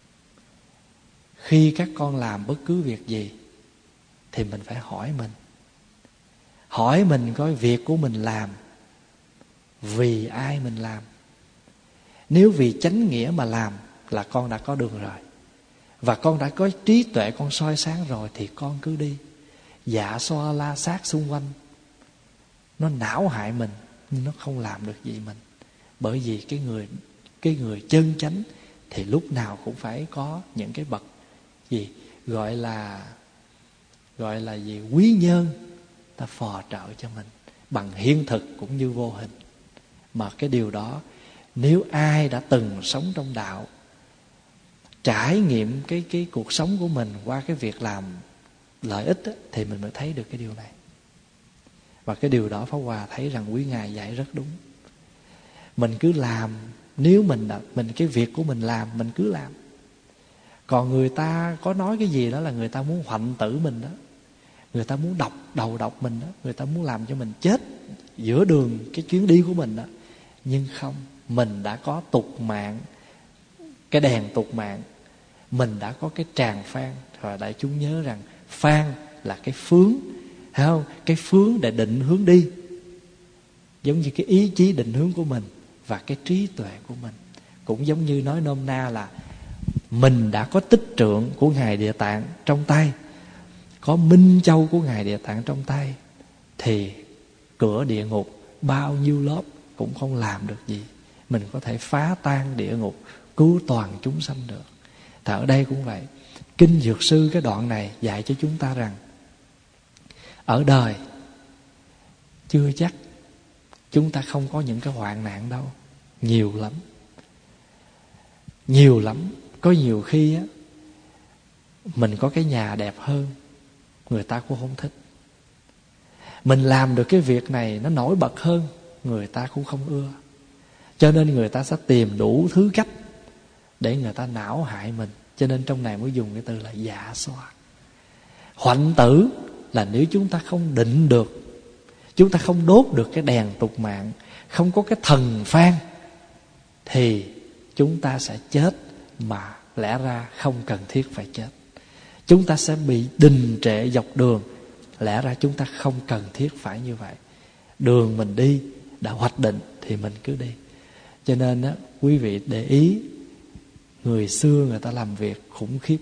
khi các con làm bất cứ việc gì thì mình phải hỏi mình. Hỏi mình coi việc của mình làm vì ai mình làm. Nếu vì chánh nghĩa mà làm là con đã có đường rồi, và con đã có trí tuệ, con soi sáng rồi, thì con cứ đi. Dạ xoa la sát xung quanh nó não hại mình, nhưng nó không làm được gì mình. Bởi vì cái người cái người chân chánh thì lúc nào cũng phải có những cái bậc gì gọi là gọi là gì quý nhân ta phò trợ cho mình bằng hiện thực cũng như vô hình. Mà cái điều đó nếu ai đã từng sống trong đạo, trải nghiệm cái cái cuộc sống của mình qua cái việc làm lợi ích á, thì mình mới thấy được cái điều này. Và cái điều đó Pháp Hòa thấy rằng quý ngài dạy rất đúng. Mình cứ làm, nếu mình đã, mình cái việc của mình làm, mình cứ làm. Còn người ta có nói cái gì đó là người ta muốn hoạnh tử mình đó, người ta muốn độc đầu độc mình đó, người ta muốn làm cho mình chết giữa đường cái chuyến đi của mình đó. Nhưng không, mình đã có tục mạng, cái đèn tục mạng, mình đã có cái tràng phan. Và đại chúng nhớ rằng phan là cái phướng, thấy không? Cái phướng để định hướng đi, giống như cái ý chí định hướng của mình và cái trí tuệ của mình. Cũng giống như nói nôm na là mình đã có tích trượng của Ngài Địa Tạng trong tay, có minh châu của Ngài Địa Tạng trong tay, thì cửa địa ngục bao nhiêu lớp cũng không làm được gì. Mình có thể phá tan địa ngục, cứu toàn chúng sanh được. Thì ở đây cũng vậy. Kinh Dược Sư cái đoạn này dạy cho chúng ta rằng ở đời chưa chắc chúng ta không có những cái hoạn nạn đâu. Nhiều lắm. Nhiều lắm. Có nhiều khi á, mình có cái nhà đẹp hơn, người ta cũng không thích. Mình làm được cái việc này nó nổi bật hơn, người ta cũng không ưa. Cho nên người ta sẽ tìm đủ thứ cách để người ta não hại mình. Cho nên trong này mới dùng cái từ là dạ xoa. Hoạnh tử là nếu chúng ta không định được, chúng ta không đốt được cái đèn tục mạng, không có cái thần phan, thì chúng ta sẽ chết mà lẽ ra không cần thiết phải chết. Chúng ta sẽ bị đình trệ dọc đường, lẽ ra chúng ta không cần thiết phải như vậy. Đường mình đi đã hoạch định thì mình cứ đi. Cho nên á, quý vị để ý, người xưa người ta làm việc khủng khiếp.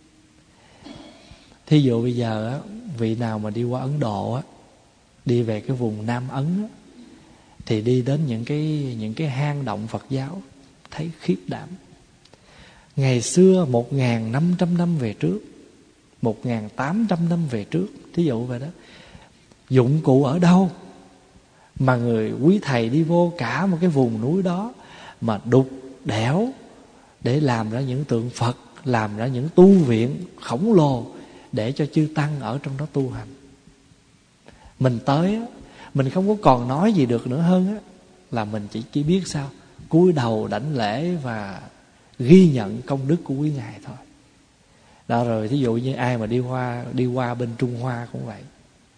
Thí dụ bây giờ á, vị nào mà đi qua Ấn Độ á, đi về cái vùng Nam Ấn á, thì đi đến những cái những cái hang động Phật giáo, thấy khiếp đảm. Ngày xưa một nghìn năm trăm năm về trước, một nghìn tám trăm năm về trước, thí dụ vậy đó, dụng cụ ở đâu mà người quý thầy đi vô cả một cái vùng núi đó mà đục đẽo để làm ra những tượng Phật, làm ra những tu viện khổng lồ để cho chư tăng ở trong đó tu hành. Mình tới á, mình không có còn nói gì được nữa hơn á, là mình chỉ chỉ biết sao cúi đầu đảnh lễ và ghi nhận công đức của quý ngài thôi. Đó, rồi thí dụ như ai mà đi qua đi qua bên Trung Hoa cũng vậy.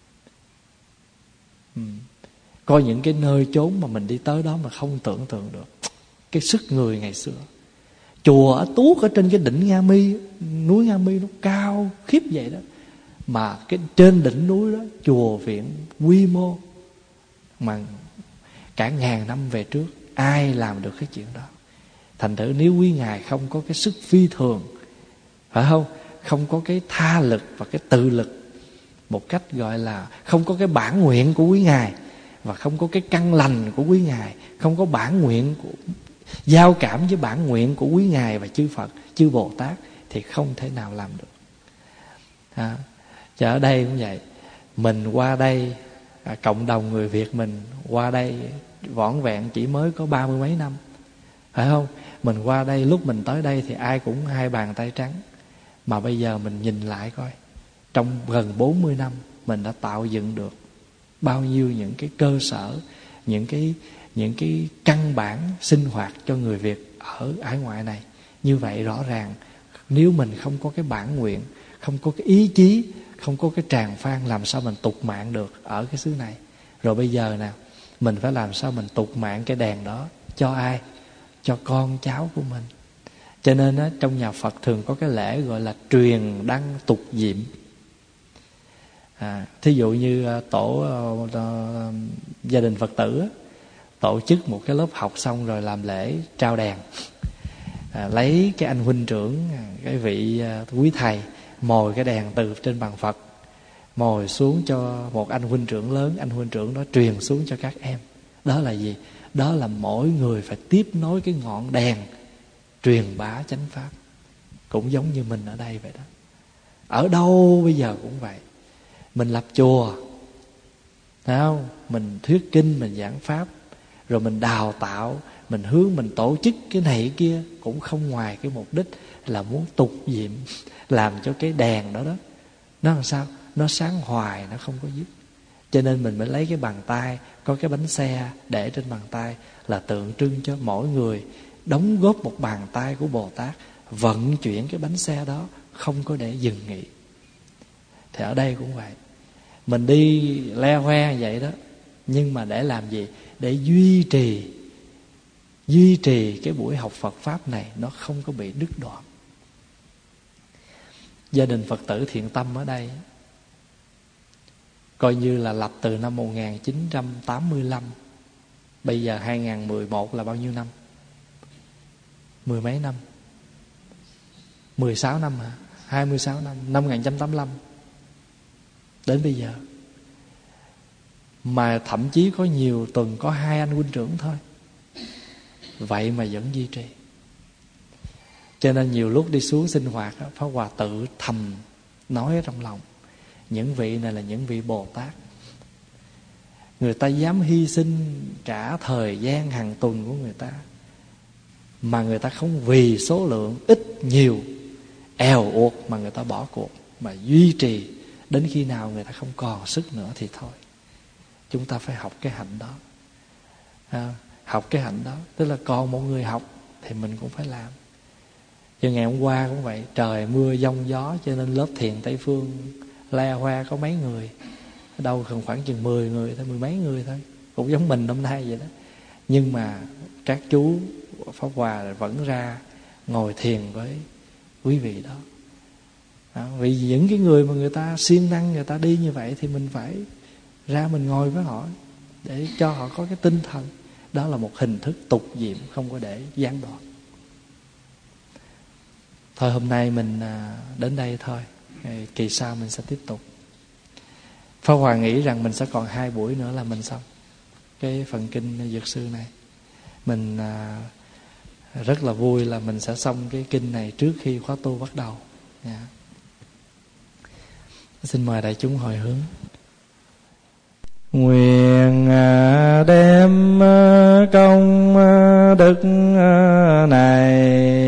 Ừ. Có những cái nơi chốn mà mình đi tới đó mà không tưởng tượng được cái sức người ngày xưa. Chùa ở tuốt ở trên cái đỉnh Nga Mi, núi Nga Mi nó cao khiếp vậy đó, mà cái trên đỉnh núi đó chùa viện quy mô mà cả ngàn năm về trước ai làm được cái chuyện đó. Thành thử nếu quý ngài không có cái sức phi thường, phải không, không có cái tha lực và cái tự lực, một cách gọi là không có cái bản nguyện của quý ngài, và không có cái căn lành của quý ngài, không có bản nguyện của, giao cảm với bản nguyện của quý ngài và chư Phật, chư Bồ Tát, thì không thể nào làm được. À, chứ ở đây cũng vậy. Mình qua đây, à, cộng đồng người Việt mình qua đây vỏn vẹn chỉ mới có ba mươi mấy năm, phải không? Mình qua đây, lúc mình tới đây thì ai cũng hai bàn tay trắng. Mà bây giờ mình nhìn lại coi, trong gần bốn mươi năm mình đã tạo dựng được bao nhiêu những cái cơ sở, những cái những cái căn bản sinh hoạt cho người Việt ở ải ngoại này. Như vậy rõ ràng nếu mình không có cái bản nguyện, không có cái ý chí, không có cái tràng phan, làm sao mình tục mạng được ở cái xứ này. Rồi bây giờ nè, mình phải làm sao mình tục mạng cái đèn đó cho ai? Cho con cháu của mình. Cho nên á, trong nhà Phật thường có cái lễ gọi là truyền đăng tục diệm. À, thí dụ như tổ uh, uh, gia đình Phật tử á, tổ chức một cái lớp học xong rồi làm lễ trao đèn, à, lấy cái anh huynh trưởng, cái vị uh, quý thầy mồi cái đèn từ trên bàn Phật, mồi xuống cho một anh huynh trưởng lớn. Anh huynh trưởng đó truyền xuống cho các em. Đó là gì? Đó là mỗi người phải tiếp nối cái ngọn đèn truyền bá chánh pháp. Cũng giống như mình ở đây vậy đó. Ở đâu bây giờ cũng vậy. Mình lập chùa, thấy không? Mình thuyết kinh, mình giảng pháp, rồi mình đào tạo, mình hướng, mình tổ chức cái này cái kia, cũng không ngoài cái mục đích là muốn tục diệm, làm cho cái đèn đó đó nó làm sao? Nó sáng hoài, nó không có dứt. Cho nên mình mới lấy cái bàn tay, có cái bánh xe để trên bàn tay, là tượng trưng cho mỗi người đóng góp một bàn tay của Bồ Tát, vận chuyển cái bánh xe đó, không có để dừng nghỉ. Thì ở đây cũng vậy. Mình đi le hoe vậy đó, nhưng mà để làm gì? Để duy trì Duy trì cái buổi học Phật Pháp này nó không có bị đứt đoạn. gia đình Phật tử Thiện Tâm ở đây coi như là lập từ năm một nghìn chín trăm tám mươi lăm, bây giờ hai nghìn mười một là bao nhiêu năm? Mười mấy năm? Mười sáu năm hả? Hai mươi sáu năm, năm một nghìn chín trăm tám mươi lăm đến bây giờ. Mà thậm chí có nhiều tuần có hai anh huynh trưởng thôi, vậy mà vẫn duy trì. Cho nên nhiều lúc đi xuống sinh hoạt, Pháp Hòa tự thầm nói ở trong lòng, những vị này là những vị Bồ Tát. Người ta dám hy sinh cả thời gian hàng tuần của người ta, mà người ta không vì số lượng ít nhiều eo uột mà người ta bỏ cuộc, mà duy trì đến khi nào người ta không còn sức nữa thì thôi. Chúng ta phải học cái hạnh đó, à, học cái hạnh đó. Tức là còn một người học thì mình cũng phải làm. Như ngày hôm qua cũng vậy, trời mưa giông gió, cho nên lớp thiền Tây Phương la hoa có mấy người, ở đâu còn khoảng chừng mười người thôi, mười mấy người thôi, cũng giống mình hôm nay vậy đó. Nhưng mà các chú Pháp Hòa vẫn ra ngồi thiền với quý vị đó. À, vì những cái người mà người ta siêng năng, người ta đi như vậy thì mình phải ra mình ngồi với họ để cho họ có cái tinh thần. Đó là một hình thức tục diệm, không có để gián đoạn. Thôi hôm nay mình đến đây thôi, kỳ sau mình sẽ tiếp tục. Pháp Hòa nghĩ rằng mình sẽ còn hai buổi nữa là mình xong cái phần kinh Dược Sư này. Mình rất là vui là mình sẽ xong cái kinh này trước khi khóa tu bắt đầu. Yeah. Xin mời đại chúng hồi hướng. Nguyện đem công đức này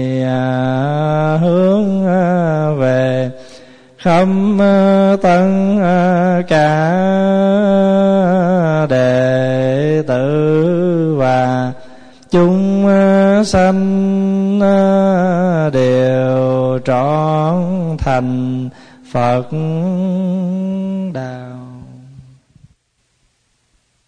hướng về khắp tất cả đệ tử và chúng sanh đều trọn thành Phật đạo.